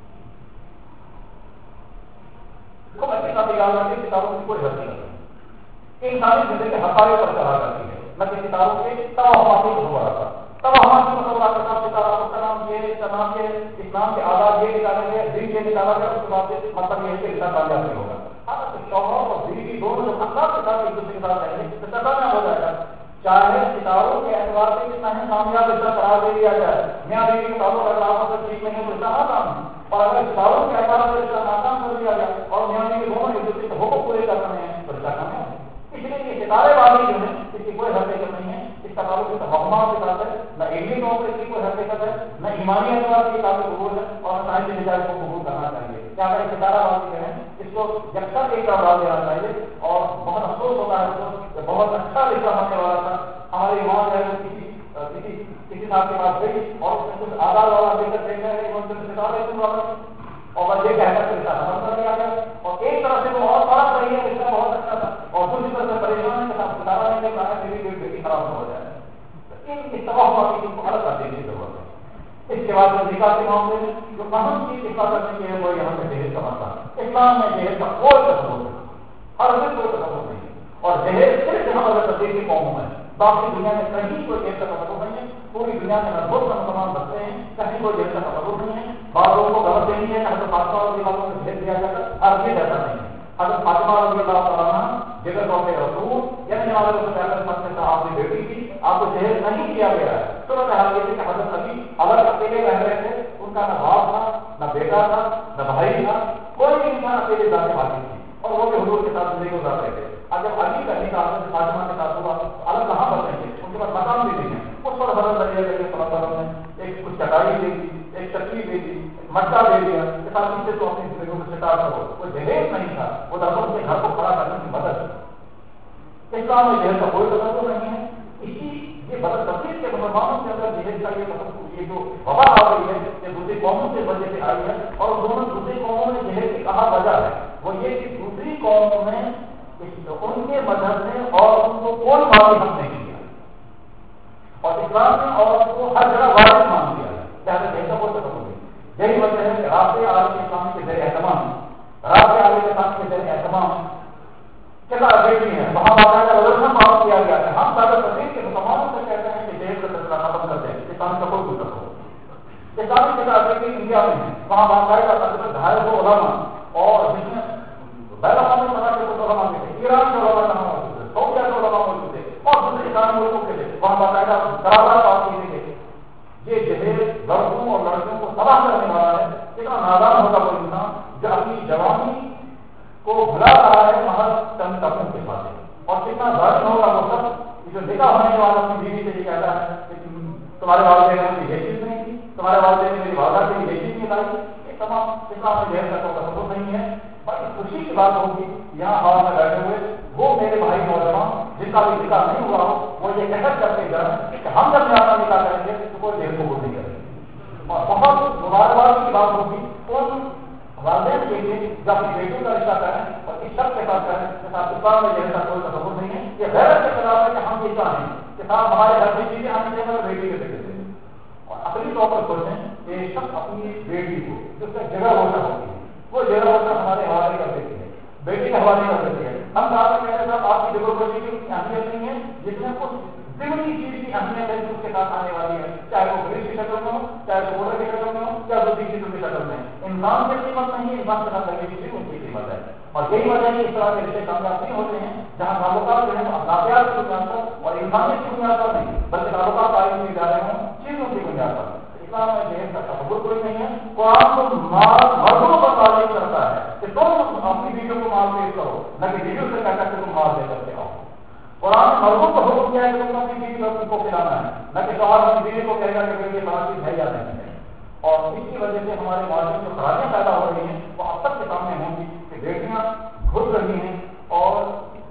Speaker 2: خوب اچھی بات یاد رکھیں کتابوں کی کوئی غلطی نہیں. انسانی زندگی ہتھیاروں پر چلا کرتی ہے نہ کہ کتابوں کے توہماتی تصورات پر. توہماتی تصورات کے ساتھ ستارہ اس کا نام یہ, اس کا نام یہ, اسلام کے آداب یہ نکالا گیا, دین یہ نکالا گیا, اس کے بعد مطلب یہ ہے کہ رشتہ کامیاب نہیں ہوگا. شوہر اور بیوی دونوں جو اخلاق کے ساتھ ایک دوسرے کے ساتھ رہیں گے تو کامیاب ہو جائے گا. چاہے ستاروں کے اعتبار سے کتنا ہے کامیاب رشتہ قرار دے دیا جائے, میاں بیوی کے تعلق اگر آپ سے ٹھیک نہیں ہے تو رشتہ ناکام ہے. اور اگر ستاروں کے اعتبار سے رشتہ ناکام کر دیا جائے اور میاں بیوی دونوں ایک دوسرے کے حقوق پورے کر رہے ہیں تو رشتہ کامیاب ہے. اس لیے یہ ستارے والی جو ہے اس کی کوئی حقیقت نہیں ہے. اس کا تعلق توہمات کے ساتھ ہے, نہ علمی طور پر اس کی کوئی حقیقت ہے, نہ ایمانی اعتبار سے تعلق قبول ہے اور نہ سائنسی مزاج کو قبول کرنا چاہیے. کیا اگر ستارہ والی جو ہے اس کو یکساں ایک کا ڈال دینا چاہیے. اور بہت افسوس ہوتا ہے کہ بہت اچھا رشتہ ہونے والا تھا, ہماری ماں جو ہے کسی صاحب کے پاس گئی اور اس نے کچھ آدھار والا دے کر دیکھا ہے کہ ستارے والا اور بس یہ کہتا ہے رشتہ ختم کر دیا گیا. اور ایک طرح سے وہ بہت فرق رہی ہے, رشتہ بہت اچھا تھا, اور دوسری طرف سے پریشان ہے کہ صاحب ستارہ نہیں دیکھ رہا ہے, میری بیٹی خراب نہ ہو جائے. ان توہمات کو الگ کر دینے کی ضرورت ہے. اس کے بعد نکاح کے معاملے میں جو اہم چیز اطلاع کرنے کی ہے وہ یہاں سے جہیز کا مسئلہ. اسلام میں جہیز کا کوئی تصور نہیں, ہر دن کوئی تصور نہیں. اور جہیز صرف یہاں اگر تفریحی قوموں میں, باقی دنیا میں کہیں کوئی جہیز کا تصور نہیں ہے. پوری دنیا میں ہر بہت مسلمان رکھتے ہیں, کہیں کوئی جہیز کا تصور نہیں ہے. بعض لوگوں کو غلط دینی ہے کہ حضرت فاطمہ رضی اللہ عنہ کو جہیز دیا جاتا ہے, ہر چیز ایسا نہیں ہے. حضرت فاطمہ رضی اللہ عنہ جگر طور رسول یعنی ہمارے صاحب کی بیٹی تھی, آپ کو جہیز نہیں کیا گیا ہے. صورت حال یہ تھی کہ حضرت نبی الگ اکیلے رہ رہے تھے, ان کا نہ باپ تھا, نہ بیٹا تھا, نہ بھائی تھا, کوئی بھی انسان اکیلے ذات واقعی تھی اور وہ بھی حضور کے ساتھ زندگی گزار رہے تھے. اب جب علی کا نکاح حضرت فاطمہ کے ساتھ ہوا الگ کہاں پر رہیں گے, ان کے پاس مقام بھی نہیں ہے. اس پر حضرت نبی علیہ السلام نے ایک کچھ چٹائی دے دی, ایک چکی دے دی, مٹکا دے دیا کہ تاکہ سے تو اپنی زندگی کو سٹار کرو. وہ جہیز نہیں تھا, وہ دراصل کے گھر کو کھڑا کرنے کی مدد. اسلام میں جہیز کا کوئی تصور نہیں ہے. اسی یہ بدترین کے مسلمانوں کے اندر جہیز کا یہ جو وبا آ رہی ہے یہ دوسری قوموں کی وجہ سے آئی ہے. اور دونوں دوسری قوموں میں جہیز کی کہا وجہ ہے وہ یہ کہ دوسری قوموں میں ان کے مذہب نے اور ان کو کوئی مالی حق نہیں کیا اور اسلام نے عورت کو ہر جگہ وارث مان دیا ہے. چاہے جیسا کوئی تصور نہیں. یہی وجہ ہے کہ رابطے عالم اسلامی کے زیر اہتمام, رابطے عالم اسلامی کے زیر اہتمام کیا بیٹی ہے وہاں باقاعدہ ریزولوشن پاس کیا گیا ہے. ہم زیادہ تقریب کے مسلمانوں سے کہتے ہیں کہ جہیز کا سلسلہ ختم کر دیں, اسلام کا کوئی تصور. اسلامی کتاب انڈیا میں ہے, وہاں باقاعدہ تقریباً 250 علماء اور جس میں بین الاقوامی سطح کے کچھ علماء کے تھے, ایران کے علماء کہاں موجود تھے, سعودیہ کے علماء موجود تھے اور دوسرے اسلامی ملکوں کے تھے. وہاں باقاعدہ قرارداد پاس کی گئی. یہ جہیز لڑکوں اور لڑکیوں کو تباہ کرنے والا ہے. اتنا نادان ہوگا وہ انسان جو اپنی جوانی کو بھلا رہا ہے محض چند کپڑوں کے ساتھ, اور کتنا ظالم ہوگا وہ سب جو نکاح ہونے والا اپنی بیوی سے یہ کہتا ہے کہ تمہارے والدین نے مجھے یہ چیز نہیں کی, تمہارے والدین نے میری والدہ کے لیے یہ چیز نہیں لائی. یہ تمام اسلام میں جہیز کا تصور نہیں ہے. بڑی خوشی کی بات ہوگی یہاں ہوا میں بیٹھے ہوئے وہ میرے بھائی نوجوان جن کا بھی نکاح نہیں ہوا ہو وہ یہ کہت کرتے جائیں کہ ہم جب اپنا نکاح کریں گے تو کوئی جہیز قبول نہیں کریں گے. اور بہت مبارکباد کی بات ہوگی ان والدین کے لیے جو اپنی بیٹیوں کا رشتہ کریں اور اس شخص کے ساتھ کریں کہ صاحب اسلام میں جہیز کا کوئی تصور نہیں ہے. یہ غیرت کے خلاف ہے کہ ہم یہ چاہیں کہ صاحب ہمارے گھر میں چیزیں آنی چاہیے اور بیٹی کے بیٹے سے. اور اصلی طور پر سوچیں کہ شخص اپنی بیٹی کو جس کا جگہ روشن ہوتی ہے وہ جگہ روشن ہمارے حوالے کر دیتی ہے, بیٹی کے حوالے کر دیتی ہے. ہم صاحب کہتے ہیں صاحب آپ کی ڈیموکریسی کی اہمیت نہیں ہے جس میں کچھ ضمنی چیز کی اہمیت ہے جو اس کے ساتھ آنے والی ہے, چاہے وہ گریز کی شکل میں ہو, چاہے وہ موٹر کی شکل میں ہو, چاہے دوسری چیزوں کی شکل میں. انسان کی قیمت نہیں ہے, انسان کے ساتھ لگنے کی چیز ان کی قیمت ہے. اور یہی وجہ ہے کہ اس طرح کے رشتے کامیاب نہیں ہوتے ہیں جہاں تعلقات جو ہے اخلاقیات کی بنیاد پر اور انسانیت کی بنیاد پر نہیں بلکہ تعلقات قائم کیے جا رہے ہوں چیزوں کی بنیاد پر. اسلام میں جہیز کا تصور کوئی نہیں ہے. قرآن کو مردوں پر تعلیم کرتا ہے کہ تم اپنی بیویوں کو مال پیش کرو, نہ کہ بیویوں سے کہتا ہے کہ تم مال دے کر کے آؤ. قرآن نے مردوں کو حکم کیا ہے کہ تم اپنی بیوی کو کھلانا ہے, نہ کہ شوہر اپنی بیوی کو کہے گا کہ یہ بڑا چیز ہے یا نہیں ہے. اور اس کی وجہ سے ہمارے معاشرے میں جو خرابیاں پیدا ہو رہی ہیں وہ اب تک کے سامنے ہوں گی کہ بیٹیاں گھس رہی ہیں. اور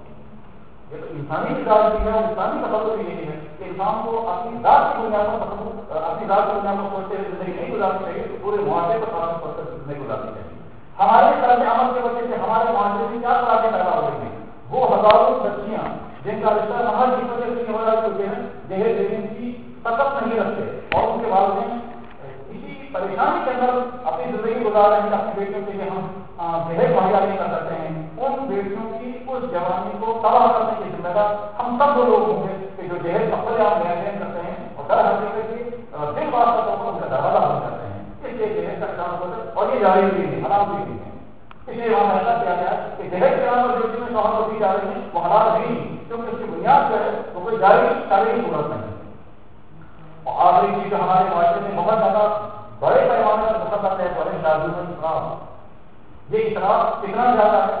Speaker 2: یہ تو انسانی مزاج بھی ہے اور انسانی تصور بھی یہی ہے کہ انسان کو اپنی ذات کی بنیاد پر اپنی ذات کی بنیاد پر سوچتے ہوئے زندگی نہیں گزارنی چاہیے, تو پورے معاشرے پر خاص طور پر زندگی گزارنی چاہیے. ہمارے طرز عمل کی وجہ سے ہمارے معاشرے میں کیا خرابیاں پیدا ہو رہی ہیں, وہ ہزاروں بچیاں جن کا رشتہ سماج کی وجہ سے ہو رہا چکے ہیں, جہیز دینے کی طاقت نہیں رکھتے اور ان کے والدین اسی پریشانی کے اندر اپنی زندگی گزار رہے ہیں. اپنی بیٹیوں کے لیے ہم جہیز مہیا نہیں کر سکتے ہیں. ان بیٹیوں کی اس جوانی کو تباہ کرنے کی ذمہ دار ہم سب وہ لوگ ہوں گے کہ جو جہیز اپنے آپ مینٹین کرتے ہیں اور در حقیقت کی دل واسطہ طور پر ان کا دروازہ بند کرتے ہیں. اس لیے جہیز کا کام ہوتا ہے اور یہ جاری بھی ہے, حرام بھی ہے. اس لیے وہاں ایسا کیا گیا کہ جہیز کے نام پر جو چیزیں شوہر کو دی جا رہی ہیں وہ حلال نہیں, کیونکہ اس کی بنیاد جو ہے وہ کوئی جاری شرعی صورت نہیں. اور آخری چیز جو ہمارے معاشرے میں بہت زیادہ بڑے پیمانے پر مسلط ہے وہ ہے شادیوں میں اسراف. یہ اسراف کتنا زیادہ ہے,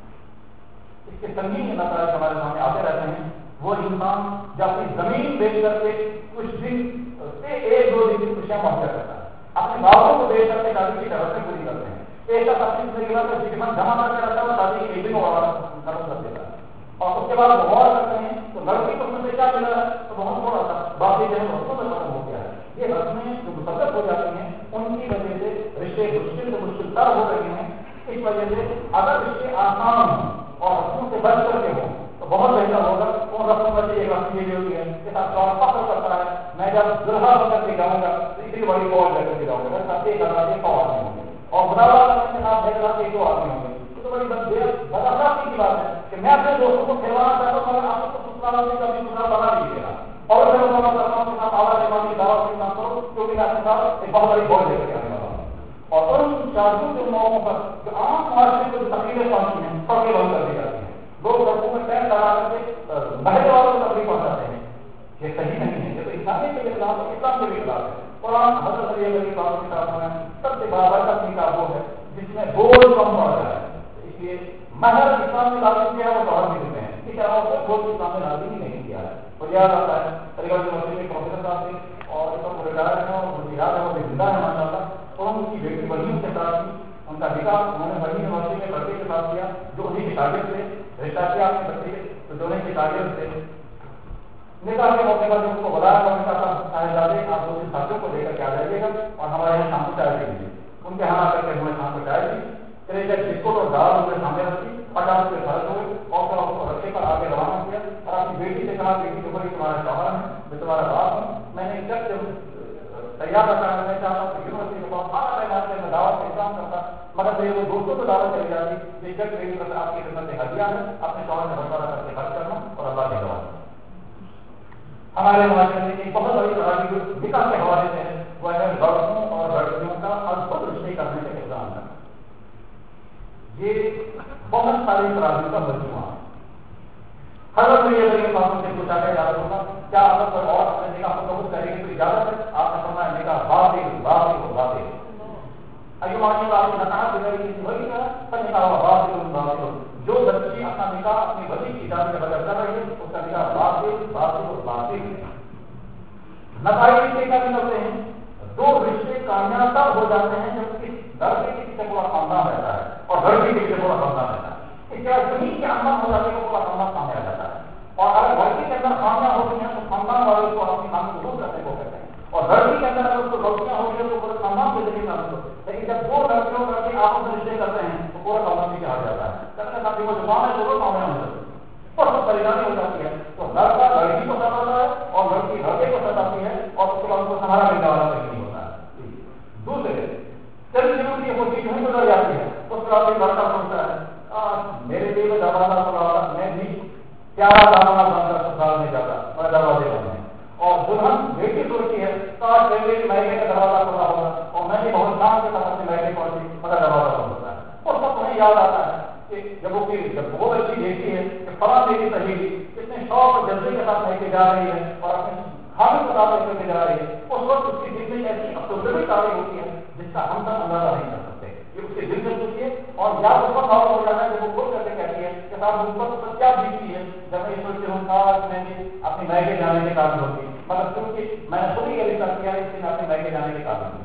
Speaker 2: اس کے سنگین نتائج ہمارے سامنے آتے رہتے ہیں. وہ انسان جب اپنی زمین بیچ کر کے کچھ دن سے 1-2 دن کی خوشیاں پہنچا کرتا ہے, اپنے باپوں کو بیچ کر کے شادی کی شرطیں پوری کرتے ہیں. ایک شخص اپنی زندگی میں جسم جمع کر کے رکھتا ہے, شادی کی ایک دن ختم کر دیتا ہے اور اس کے بعد وہ غور کرتے ہیں تو لڑکی کو سے کیا ملا ہے تو بہت تھوڑا سا, باقی جو ہے رسموں میں ختم ہو گیا ہے. یہ رسمیں جو مسلط ہو جاتی ہیں ان کی وجہ سے رشتے مشکل سے مشکل تر ہو رہی ہیں. اس وجہ سے اگر رشتے آسان اور رسموں سے بچ کر کے ہوں تو بہت بہتر ہوگا. ان رسموں میں سے ایک رسم یہ ہوتی ہے کہ ساتھ شوہر فخر کرتا ہے میں جب دلہا بن کر کے جاؤں گا اتنی بڑی فوج لے کر کے جاؤں گا, ساتھ 1,000 100 آدمی ہوں گے اور بڑھاوا کرنے کے ساتھ 1,000 آدمی ہوں گے. تو بڑی بداخلاقی کی بات ہے کہ میں اپنے دوستوں کو کھلوانا چاہتا ہوں مگر آپ کو سسرال سے کبھی دوسرا بنا نہیں دے گا. اور میں بتانا چاہتا ہوں کہ آپ اعلیٰ تعلیم کی دعوت کے ساتھ کرو کیونکہ میں اپنے ساتھ ایک بہت بڑی فوج لے کر کے آنے والا ہوں. اور ان شادیوں کے موقعوں پر جو عام معاشرے کو جو تکلیفیں پہنچتی ہیں پردے بند کر دی جاتی ہیں. لوگ سڑکوں میں ٹینٹ لگا کر کے بہنے والوں کو تکلیف پہنچاتے ہیں. یہ صحیح نہیں ہے, یہ تو انسانیت کے خلاف ہے, اسلام کے بھی خلاف ہے. قرآن حضرت علی علیہ السلام کی طرف میں سب سے بابرکت نکاح وہ ہے جس میں بوجھ کم پڑ جائے. اس لیے مہر اسلام نے لازم کیا ہے وہ شوہر بھی دیتے ہیں, اس علاوہ سے بوجھ اسلام نے لازم ہی نہیں کیا ہے. اور یاد آتا ہے علی گڑھ یونیورسٹی میں پروفیسر صاحب تھے اور اس وقت ریٹائر ہیں اور مجھے یاد ہے وہ بھی زندہ ہے ماشاء اللہ. تو ان کی بیٹی بہنوں کے ساتھ کی ان کا نکاح انہوں نے بڑی یونیورسٹی میں لڑکے کے ساتھ کیا جو انہیں کے شاگرد تھے. رشتہ کیا اپنے بچے تو دونوں کے شاگرد تھے. نکاح کے موقع پر جو ان کو بلایا اور نکاح صاحبزادے آپ 2 ساتھیوں کو لے کر کے آ جائیے گا اور ہمارے یہاں شام کو چائے دیجیے. ان کے یہاں کر کے ہمیں شام کو چائے دی, بسکٹ اور دال ان کے سامنے رکھی, 50 روپئے خرچ ہوئے اور پھر اس کو رکھے پر آگے روانہ کیا اور اپنی بیٹی سے کہا بیٹی کو بڑی تمہارا شوہر ہے میں تمہارا باپ ہوں. میں نے جب تیار رکھا میں چاہتا ہوں کہ یونیورسٹی کے پاس سارا پیمانے میں دعوت کا انتظام کرتا مگر میرے وہ دوستوں کو دعوت چلی جاتی یہ جب میری طرف آپ کی خدمت میں ہدیہ ہے اپنے شوہر سے بڑھا کر کے خرچ کرنا اور اللہ کے گواہ. ہمارے معاشرے میں ایک بہت بڑی خرابی جو نکاح کے حوالے سے ہے وہ ہے لڑکوں اور لڑکیوں کا ازبط رشتے کرنے کا انتظام کرنا. یہ بہت ساری خرابیوں کا مجموعہ ہے. حضرت علی علیہ السلام سے پوچھا گیا یا رسول اللہ کیا آپ پر اور اپنے نکاح کو قبول کرنے کی اجازت ہے؟ آپ نے فرمایا نکاح باطل. ایوب آنی آپ نے نکاح کی وہی ہے پر نکاح باطل. جو بچی اپنا نکاح اپنی ولی کی اجازت کے بغیر کر رہی ہے اس کا نکاح باطل ہے. نتائج کے کیا نکلتے ہیں؟ 2 رشتے کامیاب ہو جاتے ہیں جب اس لڑکے کے پیچھے پورا خاندان رہتا ہے اور لڑکی کے پیچھے پورا خاندان رہتا ہے. اس کے زمین کے اندر ہو جاتے ہیں پورا خاندان سامنے آ جاتا ہے. اور اگر لڑکی کے اندر خامیاں ہوتی ہیں تو خاندان والے کو اپنی خان کو دور کرنے کو کہتے ہیں اور لڑکی کے اندر اگر اس کو غلطیاں ہوتی ہیں تو پورے خاندان کے ذریعے کرنے کو. لیکن جب 2 لڑکیوں لڑکے آپس میں رشتے کرتے ہیں تو پورا خاندان بھی کہا جاتا ہے کرنے کا وہ زبان ہے ضرور سامنے ہو جاتی ہے اور سب پریشانی ہو جاتی ہے. تو لڑکا لڑکی کو ستاتا ہے اور لڑکی لڑکے کو ستاتی ہے اور اس کے بعد کو سہارا ملنے والا نہیں ہوتا ہے. دوسرے چند دنوں کی وہ چیز نہیں گزر جاتی ہے اس کے بعد لڑکا سوچتا ہے میرے لیے میں دروازہ کھلا میں بھی پیارا دامنا بن کر سسرال میں جاتا میں دروازے بنے اور دلہن بیٹی سوچتی ہے کاش میرے میکے کا دروازہ کھلا ہوگا اور میں بھی بہت شان کے ساتھ اپنے میکے پہنچی مگر دروازہ بند ہوتا ہے. اور سب کو یاد آتا ہے کہ جب وہ بچی دیکھتی ہے کہ فلاں بیٹی صحیح کتنے شوق اور جذبے کے ساتھ لے کے جا رہی ہے اور اپنے خامد کے ساتھ لے کے جا رہی ہے اس وقت اس کی دل میں ایسی افسردگی تاری ہوتی ہے جس کا ہم تک اندازہ نہیں کر سکتے. یہ اس کے دل میں سوچیے اور یا اس وقت اور ہو جاتا ہے جب وہ خود کر کے کہتی ہے کہ صاحب اس وقت کیا بیتی ہے جب میں سوچتی ہوں کاش میں بھی اپنے میکے جانے کے قابل ہوتی مگر کیونکہ میں نے خود ہی یہ کر کیا اس لیے میں اپنے میکے جانے کے قابل ہوں.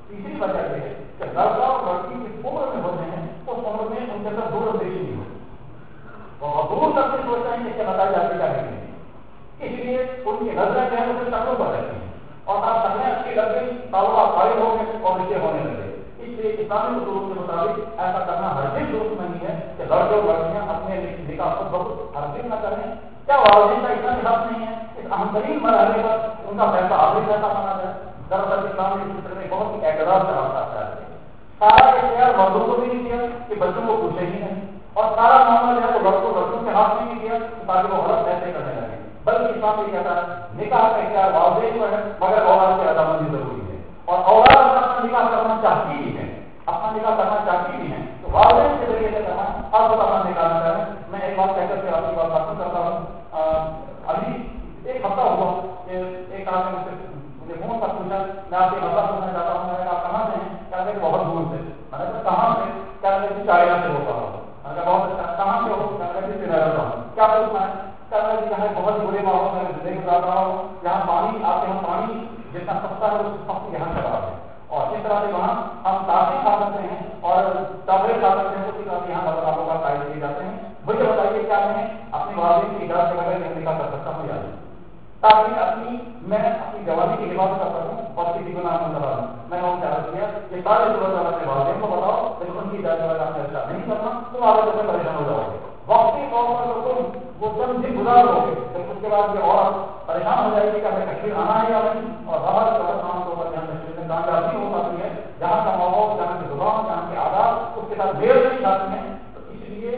Speaker 3: تیسری وجہ یہ ہے کہ لڑکا اور لڑکی جس عمر میں ہوتے ہیں اس عمر میں ان کے اندر دور اندیشی نہیں ہوتی اور دور تک سے سوچتے ہیں کہ کیا بتائی جاتی کیا نہیں، اس لیے ان کی نظریں جو ہے اسے شکلوں پر رہتی ہیں اور آپ شکلیں اچھی لگ گئی تعلقات قائم ہو گئے اور رشتے ہونے لگے۔ اس لیے اسلامی اصولوں کے مطابق ایسا کرنا ہرگز درست نہیں ہے کہ لڑکے اور لڑکیاں اپنے نکاح خود بخود ہرگز نہ کریں۔ کیا والدین کا اتنا حساب نہیں ہے؟ اس اہم ترین مرحلے پر ان کا فیصلہ آخری فیصلہ مانا جائے۔ دراصل اسلامی فکر میں بہت ہی اعتراض کا راستہ ہے، سارا اختیار مردوں کو بھی نہیں دیا کہ بچوں کو پوچھے ہی نہیں، اور سارا معاملہ جو ہے وہ لڑکوں کے ہاتھ میں نہیں دیا تاکہ وہ غلط فیصلے کرنے لگے، بلکہ اسلام یہ کہتا ہے نکاح کا اختیار والدین کو ہے مگر اولاد کی رضامندی ضروری ہے، اور اولاد اگر اپنا نکاح کرنا چاہتی بھی ہے، اپنا نکاح کرنا چاہتی بھی ہے تو والدین کے ذریعے سے کرنا اب وہ اپنا نکاح نہ کریں۔ میں ایک بات کہہ کر کے آپ کی بات ختم کرتا ہوں۔ ابھی ایک ہفتہ ہوا کہ ایک آدمی مجھے فون پر پوچھا، میں آپ کے مسئلہ پوچھنا چاہتا ہوں، میں نے کہا کہاں سے ہیں؟ کہا کہ بہت دور سے۔ میں نے کہا کہاں سے؟ کہا کہ چائنا سے ہوتا ہوں۔ میں نے کہا بہت اچھا، کہاں سے ہو؟ میں نے کہا رہتا ہوں۔ کیا پوچھنا ہے؟ کہا کہ یہاں بہت برے ماحول میں زندگی گزار رہا ہوں، یہاں پانی آپ کے یہاں پانی جتنا سستا ہے اس وقت یہاں خراب ہے، اور اس طرح سے وہاں ہم تازی کھا سکتے ہیں اور ٹابلٹ کھا سکتے ہیں، اسی طرح سے یہاں بازاروں کا قائد کیے جاتے ہیں۔ مجھے بتائیے کیا میں اپنی والدین کی اجازت کے بغیر نکاح کر سکتا ہوں یا نہیں، تاکہ میں اپنی جوانی کی حفاظت کر سکوں اور کسی کو نہ کرا دوں۔ میں نے ان سے عرض کیا کہ سارے صورت اپنے والدین کو بتاؤ، لیکن ان کی اجازت کے بغیر آپ نے ایسا نہیں کرنا، تم آگے چل کے پریشان ہو جاؤ گے، وقتی طور پر تو تم وہ چند دن گزار ہو گے، لیکن اس کے بعد یہ اور پریشان ہو جائے گی کہ ہمیں کشمیر آنا ہے یا نہیں، اور باہر عام طور پر جہاں کشمیر میں کامیابی ہو پاتی ہے، جہاں کا ماحول، جہاں کی زبان، جہاں کے آداب اس کے ساتھ میل نہیں کھاتے ہیں، تو اس لیے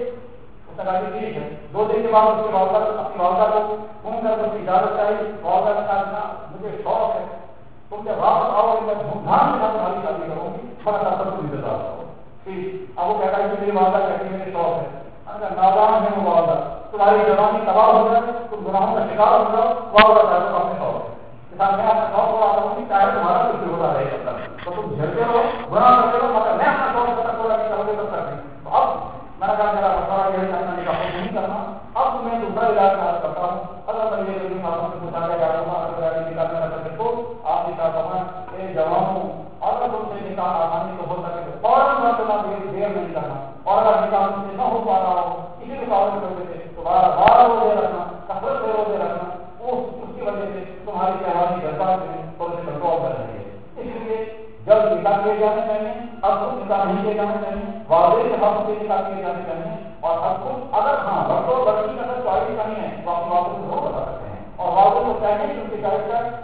Speaker 3: ٹھیک ہے 2 دن کے بعد اس کے والدہ اپنی والدہ کو فون کر کے اجازت چاہیے، والدہ نے کہا مجھے شوق ہے تم جب واپس آؤ گے میں دھوم دھام کے ساتھ تمہاری شادی کروں گی، بڑا سب کو انتظار کرو۔ ٹھیک، اب وہ کہتا ہے کہ میری والدہ کہتی ہے میرے شوق ہے، نادان ہے وہ والدہ، تمہاری جوانی تباہ ہو جائے، تم گناہوں کا شکار ہو جاؤ، والدہ کہتا ہے اپنے شوق ہے، میں اپنا شوق پورا کروں گی چاہے تمہارا کچھ بھی ہوتا رہے گا، تو تم جھلتے رہو، گناہ کرتے رہو، مگر میں اپنا شوق تک پورا نہیں کروں گی تب تک نہیں۔ تو اب میں نے کہا میرا مشورہ یہ ہے کہ میں نکاح نہیں کرنا، اب میں دوسرا علاج کرتا ہوں، اگر میں یہ خاتون سے پوچھا گیا اگر نکاح کرنا چاہتے تو آپ نکاح کرنا اے جوانوں، اگر تم سے نکاح آسانی تو ہو سکے تو فوراً دیر نہیں کرنا، اور اگر نکاح تم سے نہ ہو پا رہا ہو کسی بھی کارن کی وجہ سے تو بار روزے رکھنا، کثرت سے روزے رکھنا، اس کی وجہ سے تمہاری شہوانی جذبات میں تھوڑے سے کنٹرول کر رہے ہیں۔ اس لیے جب نکاح کیے جانے چاہیے، اب کچھ نکاح نہیں کیے جانے چاہیے، والدین کے ہاتھ سے نکاح کیے جانے چاہیے، اور اب کچھ اگر ہاں لڑکوں لڑکی کا اگر چوائس نہیں ہے تو آپ والدین کو ضرور بتا سکتے ہیں، اور والدین کو چاہیے کہ ان کی چوائس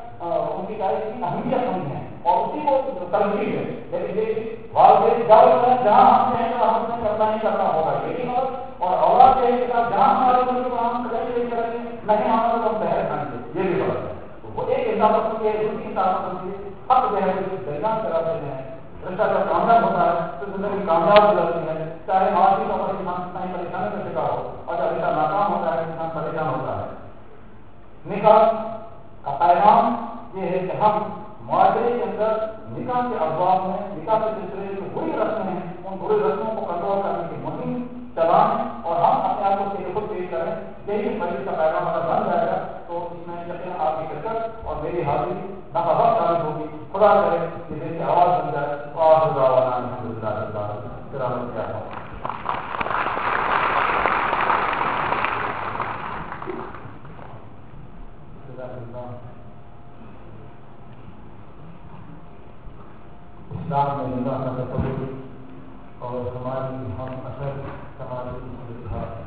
Speaker 3: کی اہمیت نہیں ہے اور اسی کو ترجیح ہے، لیکن یہ والدین جہاں ہم کہیں تو ہم نے کرنا ہی کرنا ہوگا یہی بات، اور اولاد کے ساتھ جہاں ہمارے ملک کو ہم کریں گے نہیں ہمارا تو ہم بہر کھائیں گے، یہ بھی غلط ہے۔ وہ ایک حساب ہوتی ہے، دوسری حساب ہوتی ہے، حق جو ہے درمیان کراتے ہیں، رشتہ جب کامیاب ہوتا ہے تو زندگی کامیاب گزرتی ہے، چاہے معاشی طور پر انسان کتنا ہی پریشانی کا شکار ہو، اور جب رشتہ ناکام ہوتا ہے انسان پریشان ہوتا ہے۔ نکاح کا پیغام یہ ہے کہ ہم معاشرے کے اندر نکاح کے ابواب میں نکاح کے سلسلے جو بری رسمیں ہیں ان بری رسموں کو کنٹرول کرنے کی مہم چلائیں اور ہم اپنے آپ کو خود پیش کریں، یہی مجلس کا پیغام اگر بن جائے گا تو اس میں یقیناً آپ کی شرکت اور میری حاضری نفع بخش ثابت ہوگی۔ خدا کرے کہ دل کی آواز بن جائے اور الحمدللہ کیا ہو۔
Speaker 2: اسلام میں نکاح کا تصور اور ہماری ہم اثر سماجی صورتحال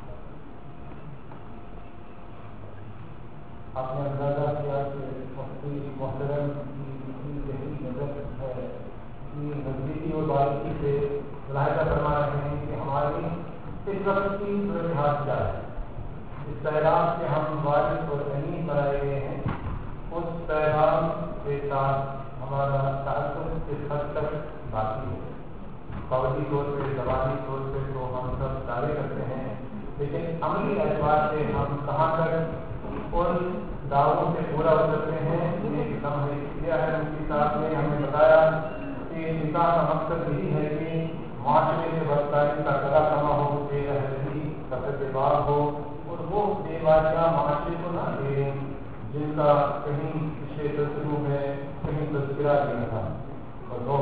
Speaker 2: آپ نے اندازہ کیا کہ مفتی محترم کی یہی نظر ہے کہ نزدیکی اور باریکی سے ملاحظہ فرما رہے ہیں کہ ہماری اس وقت کی صورتحال کیا ہے۔ اس پیغام سے ہم وارث اور غنی بنائے گئے ہیں، اس پیغام کے ساتھ ہمارا تعلق اس حد تک باقی ہے۔ قولی طور پہ زبانی طور پہ تو ہم سب دعوے کرتے ہیں، لیکن عملی اعتبار سے ہم کہاں تک ان دعووں سے پورا اترتے ہیں یہ کم کیا ہے۔ مفتی صاحب نے ہمیں بتایا کہ نکاح کا مقصد یہی ہے کہ معاشرے میں بدکاری کا گلا کما ہو، بے رحمی کا اتباع ہو، اور وہ بیواریاں معاشرے کو نہ دیں جن کا کہیں پچھلے تجربوں میں کہیں تذکرہ نہیں تھا۔ اور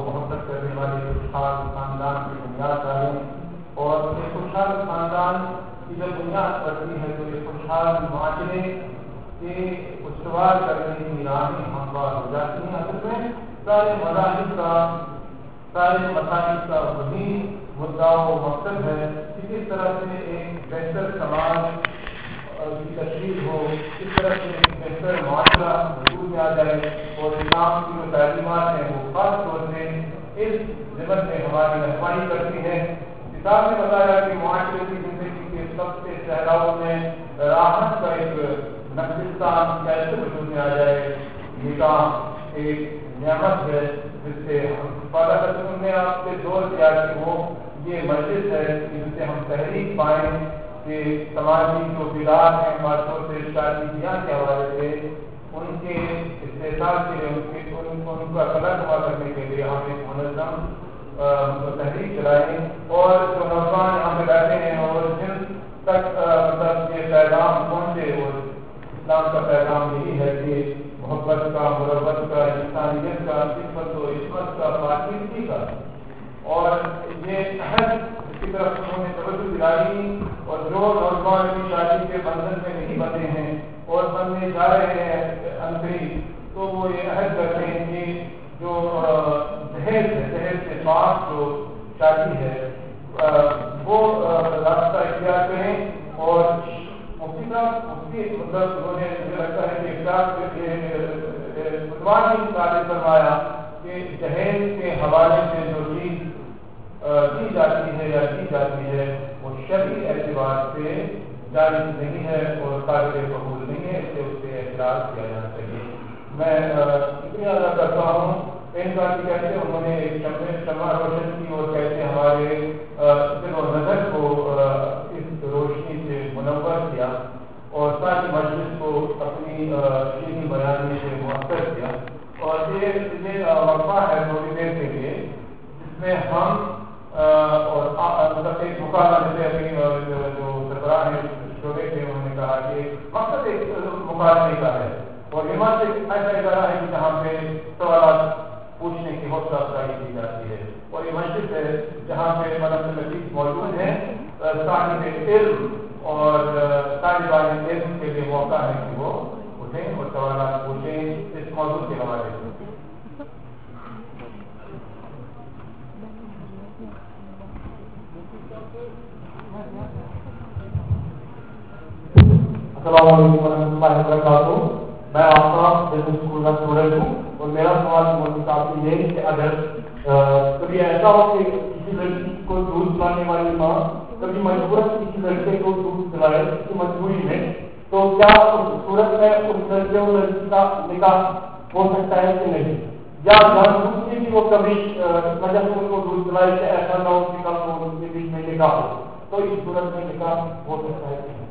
Speaker 2: سارے مسائل کا وہی مدعا و مقصد ہے کہ کس طرح سے ایک بہتر سماج کی تشکیل ہو، کس طرح سے ایک بہتر معاشرہ وجود میں آ جائے، اور اسلام کی جو تعلیمات ہیں وہ خاص طور سے اس ضمن میں ہماری رہنمائی کرتی ہیں۔ کتاب نے بتایا کہ معاشرے کی زندگی کے سب سے صحراؤں میں راحت کا ایک نقصان کیسے وجود میں آ جائے۔ نکاح ایک نعمت ہے جس سے فاضل رسول نے آپ سے زور کیا کہ وہ یہ مسجد ہے جس سے ہم تحریک پائیں کہ سماجی جو بلاد ہیں خاص طور سے شادی بیاہ کے حوالے سے ان کے استحصال کے لیے ان کا قدر جمع کرنے کے لیے ہم ایک منظم تحریک چلائیں، اور جو نوجوان یہاں پہ بیٹھے ہیں اور جن تک مطلب یہ پیغام پہنچے، اور اسلام کا پیغام یہی ہے کہ محبت کا، مربت کا، انسانیت کا، عفت و عصمت کا، پاکیزگی کا، اور یہ عہد کی طرف انہوں نے توجہ دلائی۔ اور جو نوجوان کی شادی کے بندھن میں نہیں بندھے ہیں اور بننے جا رہے ہیں انتری، تو وہ یہ عہد کرتے ہیں کہ جو جہیز ہے، جہیز کے پاس جو شادی ہے وہ راستہ اختیار کریں۔ اور مفتی صاحب مطلب انہوں نے مجھے لگتا ہے کہ فتویٰ نے ثابت فرمایا کہ جہیز کے حوالے سے جو چیز دی جاتی ہے یا دی جاتی ہے وہ شرعی اعتبار سے جائز نہیں ہے اور قابل قبول نہیں ہے، اس سے اعتراض کیا جانا چاہیے۔ میں اتنی ادا کرتا ہوں ان کا کہ کیسے انہوں نے ایک شمع روشن کی اور کیسے ہمارے دل و نظر کو اس روشنی سے منور کیا اور ساری مجلس کو اپنی شیریں بیانی سے مؤثر کیا۔ اور یہ وقفہ ہے تھوڑی دیر کے لیے جس میں ہم اور مطلب ایک مقابلہ جیسے ابھی جو سربراہ ہیں شعبے تھے انہوں نے کہا کہ مقصد ایک مقابلے کا ہے، اور ایمان سے ایسا ادارہ ہے کہ جہاں پہ سوالات پوچھنے کی حوصلہ افزائی کی جاتی ہے، اور یہ مسجد ہے جہاں پہ مدرسہ لطیف موجود ہیں، صاحب علم اور طالبان علم کے لیے موقع ہے کہ وہ اٹھیں اور سوالات پوچھیں اس موضوع کے حوالے سے۔
Speaker 4: السلام علیکم ورحمۃ اللہ وبرکاتہ۔ میں آپ کا بزنس اسکول کا اسٹوڈنٹ ہوں، اور میرا سوال مودی صاحب سے یہ ہے کہ اگر کبھی ایسا ہو کہ کسی لڑکی کو دودھ پلانے والی ماں کبھی مجبوراً کسی لڑکے کو دودھ پلائے اس کی مجبوری میں، تو کیا اس صورت میں اس لڑکے اور لڑکی کا نکاح ہو سکتا ہے کہ نہیں، یا جان بوجھ کے بھی وہ کبھی اس وجہ سے ان کو دودھ پلائے کہ ایسا نہ ہو کہ کل کو ان کے بیچ میں نکاح ہو، تو اس صورت میں نکاح ہو سکتا ہے کہ نہیں؟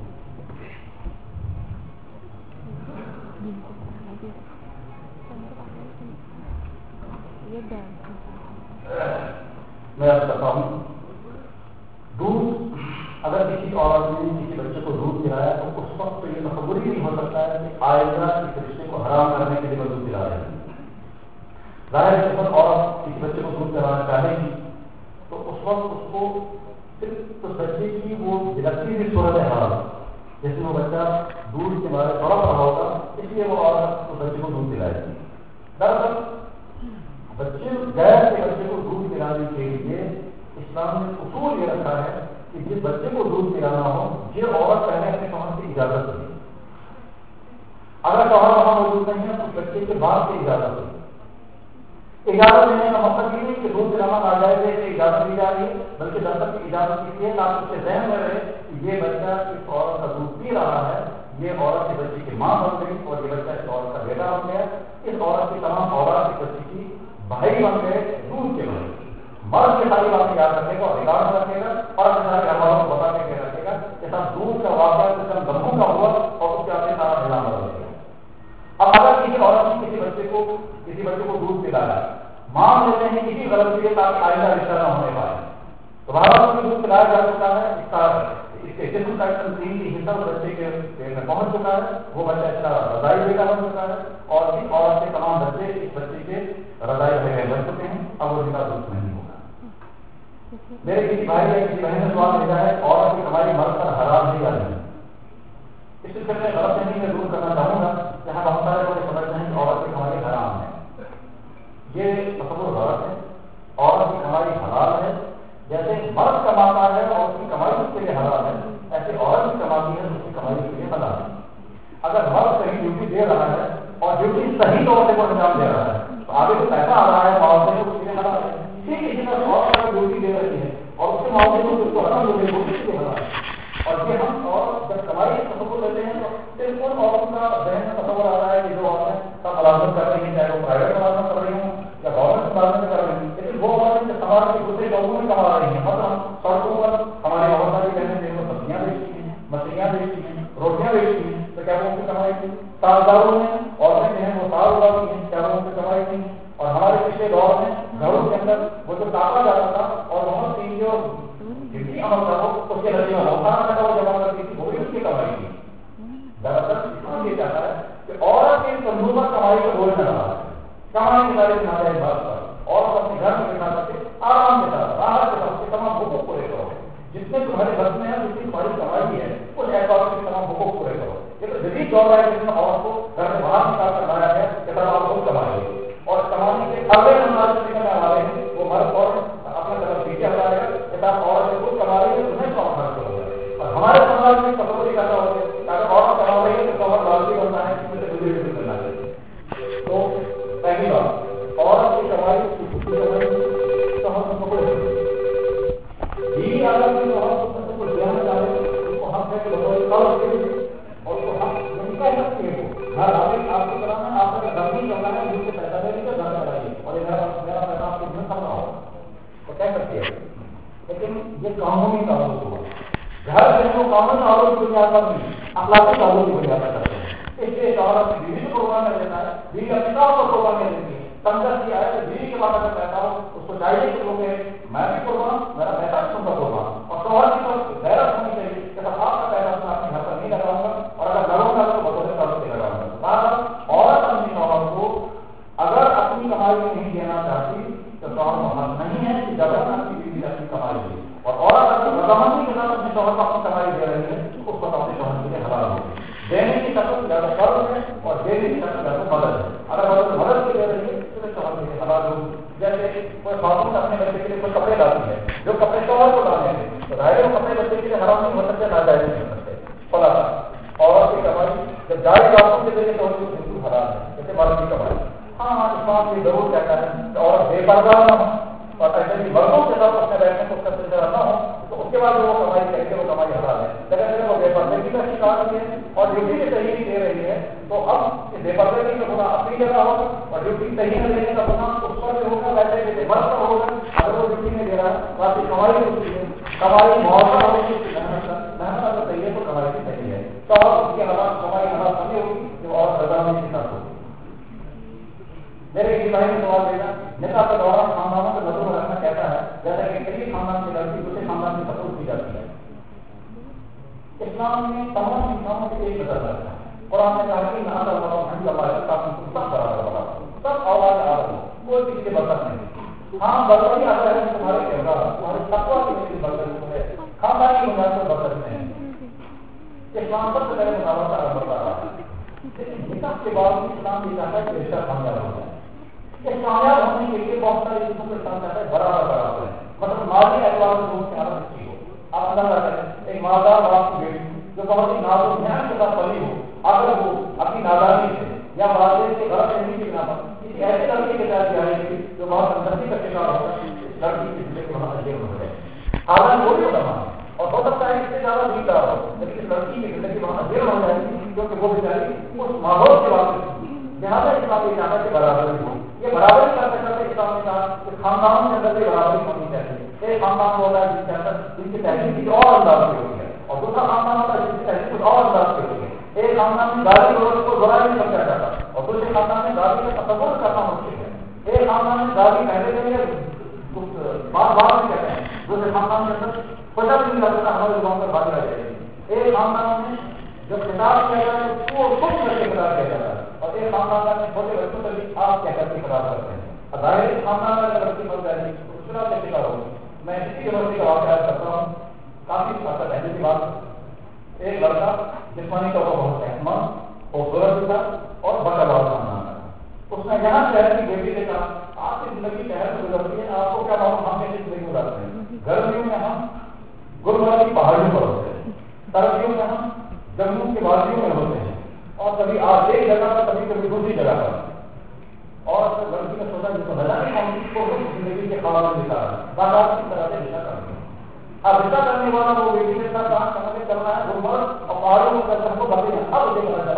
Speaker 3: میں بتاتا ہوں، دودھ اگر کسی عورت نے کسی بچے کو دودھ پلایا تو اس وقت تو یہ تصور ہی نہیں ہو سکتا ہے کہ آئندہ اس رشتے کو حرام کرنے کے لیے وہ دودھ پلا رہے ہیں۔ ظاہر ہے جب عورت کسی بچے کو دودھ پلانا چاہے گی تو اس وقت اس کو صرف اس بچے کی وہ بلکتی ہوئی صورت حال جیسے وہ بچہ دودھ کے بارے تڑپ رہا ہوگا، اس لیے وہ عورت اس بچے کو دودھ پلائے گی۔ دراصل بچے غیر کے بچے کو دودھ پلانے کے لیے اسلام نے اصول یہ رکھا ہے کہ جس بچے کو دودھ پلانا ہو یہ عورت پہلے اپنے شوہر کی اجازت دے، اگر شوہر وہاں موجود نہیں ہے تو بچے کے باپ کی اجازت دے۔ اجازت دینے کا مقصد یہ نہیں کہ دودھ پلانا ناجائز ہے کہ اجازت دی جا رہی ہے، بلکہ دراصل کی اجازت اس لیے تاکہ اس کے ذہن میں رہے کہ یہ بچہ اس عورت کا دودھ پی رہا ہے، یہ عورت کے بچے کی ماں بن گئی اور یہ بچہ اس عورت کا بیٹا بن گیا، اس عورت کی تمام عورت اس بچے کی بھائی بن گئے دودھ کے بھائی۔ مرد کے ساری باتیں یاد رکھے گا اور ریکارڈ رکھے گا اور اپنے سارے گھر والوں کو بتا کے رکھے گا کہ سب دودھ کا واقعہ سب گموں کا ہوا اور اس کے اپنے سارا نظام بدل گیا۔ اب اگر کسی عورت نے کسی بچے کو دودھ پلایا، مان لیتے ہیں کسی غلطی کے ساتھ آئندہ رشتہ نہ ہونے پائے، تو بھارت میں دودھ پلایا جا چکا ہے، اس کے جسم کا تنظیمی حصہ بچے کے پیٹ میں پہنچ چکا ہے، وہ بچہ اس کا رضائی بیٹا بن چکا ہے، اور اس عورت کے تمام بچے اس بچے کے رضائی بیٹے بن چکے ہیں، اب وہ ان کا دودھ نہیں ہوگا۔ میرے کسی بھائی یا کسی بہن نے سوال بھیجا ہے عورت کی کمائی مرد پر حرام ہے یا نہیں۔ اس سلسلے میں غلط فہمی میں دور کرنا چاہوں گا، جہاں بہت سارے لوگ سمجھتے ہیں کہ عورت کی کمائی حرام ہے، یہ تصور غلط ہے۔ مرد کماتا ہے اور اس کی کمائی اس کے لیے حلال ہے، ایسے عورت بھی کماتی ہے اس کی کمائی اس کے لیے حلال ہے۔ اگر مرد کہیں ڈیوٹی دے رہا ہے اور ڈیوٹی صحیح طور سے وہ انجام دے رہا ہے تو آگے جو پیسہ آ رہا ہے معاوضے میں اس کے لیے حلال ہے۔ ٹھیک ہے، اسی طرح عورت اگر ڈیوٹی دے رہی ہے اور اس کے معاوضے میں اس کو رقم ملے وہ اس کے لیے حلال ہے۔ اور یہ ہم اور جب کمائی کا تصور لیتے ہیں تو صرف ان عورتوں کا ذہن میں تصور آ رہا ہے کہ جو عورتیں سب ملازمت کر رہی ہیں، چاہے وہ پرائیویٹ ملازمت کر رہی ہوں یا گورنمنٹ ملازمت کر رہی ہیں، لیکن وہ عورتیں جو سماج کے دوسرے شعبوں میں کما رہی ہیں، مثلا سڑکوں پر ہماری عورتیں بھی بہنیں جن کو سبزیاں بیچتی ہیں، مچھلیاں بیچتی ہیں، روٹیاں بیچتی ہیں، تو کیا وہ ان کی کمائی تھی؟ سازداروں میں عورتیں جو ہیں وہ ساز اگاتی ہیں، کیا وہ ان کی کمائی تھی؟ اور ہمارے پچھلے دور میں گھروں کے اندر وہ جو کاٹا جاتا تھا اور بہت سی جو جتنی عمل تھا وہ اس کے نتیجے میں ہوتا وہ جمع کرتی تھی، وہ بھی اس کی کمائی تھی۔ دراصل اسلام یہ چاہتا ہے کہ عورت کے کندھوں پر کمائی کا بوجھ نہ رہا ہے، کمائی کی ساری ناجائز بات پر عورت اپنے گھر میں بنا کر کے آرام کے ساتھ راحت کے ساتھ تمام حقوق پورے کرو، جتنے تمہارے گھر میں ہے جتنی تمہاری کمائی ہے اس اعتبار سے تمام حقوق پورے کرو۔ یہ تو جدید دور ہے جس میں عورت کو گھر سے باہر نکال کر لایا ہے کہ سب آپ خود کمائیے، اور کمانے کے اگلے انداز سے کرنے والے ہیں وہ مرد اور اپنا طرف پیچھے ہٹا رہے گا کہ آپ عورت سے خود کما رہی ہے تمہیں کام خرچ ہو گیا۔ اور ہمارے سماج میں تصور یہ کرنا ہوگا کہ اگر عورت کما رہی ہے تو شوہر لازمی بنتا ہے کہ مجھے گزری کرنا چاہیے۔ تو پہلی بات عورت کی کمائی شوہر کو پکڑے اگر کوئی شوہر کو دینا چاہے اس کو حق ہے کہ قرض کے لیے اور اس کو حق نہیں کہہ سکتی ہے وہ ہر حال آپ کو کرانا آپ کا گھر نہیں چلنا ہے جس سے پیسہ دے کے گھر چلائیے اور میرا پیسہ آپ کو نہیں کرنا ہو تو کہہ سکتی ہے، لیکن یہ قانونی تعلق ہوا گھر سے وہ قانون تعلق کی بنیاد پر نہیں اخلاقی تعلق کی بنیاد پر کرتے ہیں۔ اس لیے شوہر اپنی بیوی کو قربان کر دیتا ہے، بیوی اپنے شوہر کو قربان کر دیتی ہے۔ سمجھا کیا ہے کہ بیوی کے بعد اگر پیسہ ہو اس کو چاہیے کہ لوگ میں بھی قربان میرا پیسہ بھی تم کا قربان، اور شوہر کی طرف غیرت ہونی چاہیے کہ سب آپ کا پیسہ میں اپنے گھر پر نہیں لگاؤں گا اور اگر لگاؤں گا تو بطور تعلق سے لگاؤں گا۔ بعد عورت اپنی شوہر کو اگر اپنی کمائی میں نہیں دینا چاہتی تو شوہر محمد نہیں ہے کہ جب اپنی بیوی سے اپنی کمائی دے، اور عورت اپنی رضامندی کے ساتھ اپنے شوہر کو اپنی کمائی دے رہی ہے اس کو اپنے شوہر کے لیے حلال ہوگی۔ دینے کی شکل زیادہ قرض ہے اور دینے کی شکل زیادہ مدد ہے، اگر مدد کی دے رہی ہے تو شوہر کے لیے حلال ہوگی۔ جیسے کوئی خاتون اپنے بچے کے لیے کوئی کپڑے لاتی ہے، جو کپڑے شوہر کو لانے ہیں تو ظاہر ہے کپڑے بچے کے لیے حرام نہیں ہو سکتے، ناجائز نہیں ہو سکتے۔ خلاصہ عورت کی کمائی جب جائز باتوں کے ذریعے تو بالکل حرام ہے، جیسے مرد کی کمائی۔ ہاں اسلام یہ ضرور کہتا ہے کہ عورت بے پردہ نہ ہو اور ایسے ہی مردوں کے ساتھ اس میں بیٹھنے کو اس کا سلسلہ نہ ہو تو اس کے بعد وہ کمائی کرے گی وہ کمائی حلال ہے۔ لیکن اگر وہ بے پردگی کا شکار ہوئی ہے اور ڈیوٹی بھی صحیح نہیں دے رہی ہے تو اب بے پردگی کا گناہ اپنی جگہ ہوگا اور ڈیوٹی صحیح نہ دینے کا گناہ اس پر بھی ہوگا، ویسے جیسے مرد کا ہوگا اگر وہ ڈیوٹی نہیں دے رہا ہے باقی کمائی ہوتی ہے، کمائی معاوضہ ہوگی، محنت اگر صحیح ہے تو کمائی بھی صحیح ہے، تو اب اس کی حالات کمائی حالات نہیں ہوگی جو اور رضامندی کے ساتھ ہوگی۔ میرے ایک بھائی نے سوال دینا نکاح کے دوران خاندانوں کو نظر میں رکھنا کہتا ہے جیسا کہ کئی خاندان کی لڑکی دوسرے خاندان کی سپورٹ کی جاتی ہے۔ اسلام میں تمام انسانوں کے ایک نظر رکھتا ہے، قرآن نے کہا کہ نہ سب برابر بنا سب اولاد آدم ہو، کوئی کسی کے برکت نہیں۔ ہاں برکت ہی آتا ہے تمہارے کردار تمہارے تقویٰ کی وجہ سے برکت ہے، خاندان کی بنیاد پر برکت نہیں۔ اسلام سب سے پہلے مساوات کا عمل کر رہا ہے، لیکن نکاح کے بعد اسلام یہ چاہتا ہے کہ رشتہ کامیاب ہو جائے۔ کامیاب ہونے کے لیے بہت ساری چیزوں کے ساتھ چاہتا ہے برابر برابر ہے، مطلب مالی اعتبار سے دوست کی حالت اچھی ہو۔ آپ اندازہ کریں ایک مالدار باپ کی بیٹی جو بہت ہی نازک دھیان کے ساتھ پلی ہو، اگر وہ اپنی نادانی سے یا والدین کے غلط فہمی کی بنا پر کسی ایسے لڑکی کے ساتھ جائے گی جو بہت اندرتی کا شکار ہوگا، اس لڑکی کی زندگی وہاں اجیر ہو جائے، حالانکہ وہ بھی ہوتا اور ہو سکتا ہے اس سے زیادہ دیندار ہو، لیکن اس لڑکی کی زندگی وہاں اجیر ہو جائے گی کیونکہ وہ بیچاری اس ماحول کے واقع لہٰذا اسلام یہ چاہتا ہے کہ برابری ہو۔ یہ برابری کرتے کرتے اسلام نے کہا کہ خاندانوں کے اندر بھی برابری ہونی چاہیے۔ ایک خاندان ہوتا ہے جن کے اندر جن کی تحریر کسی اور انداز کی ہوتی ہے اور دوسرا خاندان ہوتا ہے جن کی تحریر کچھ اور انداز کی ہوتی ہے۔ ایک خاندان میں گالی گلوچ کو برا نہیں سمجھا جاتا اور دوسرے خاندان میں گالی کا تصور کرنا مشکل ہے۔ ایک خاندان میں گالی پہلے کے لیے بار بار نہیں کہتے ہیں، دوسرے خاندان کے اندر پتہ بھی نہیں لگتا ہمارے زبان پر بات آ جائے گی۔ ایک خاندان میں جب خطاب کیا جائے تو وہ خود کر کے خطاب کیا جاتا ہے اور ایک خاندان میں چھوٹے بچوں سے بھی آپ کیا کر کے خطاب کرتے ہیں۔ ظاہر خاندان میں اگر بچی بن جائے گی تو اس طرح سے شکار ہوگی۔ میں اسی یونیورسٹی کا واقعہ کرتا ہوں، کافی فاصلہ پہلے کی بات۔ ایک لڑکا جسمانی طور پر بہت صحت مند خوبصورت تھا اور بڑا بڑا خاندان تھا۔ اس نے یہاں شہر کی بیٹی سے کہا آپ کی زندگی شہر سے گزرتی ہے، آپ کو کیا معلوم ہم کیسی زندگی گزارتے ہیں، गर्मियों में हम गुलमर्ग की पहाड़ियों पर होते हैं, सर्दियों में हम जम्मू की वादियों में होते हैं, और कभी आप एक जगह पर कभी कभी दूसरी जगह पर। और लड़की ने सोचा जिसको लगा कि हम इसको जिंदगी के ख्वाब में दिखा बाजार की तरह से रिश्ता कर दिया। अब रिश्ता करने वाला वो बेटी के साथ काम करने चलना है गुलमर्ग और पहाड़ों में करके हमको बतेगा। अब मुझे पता चला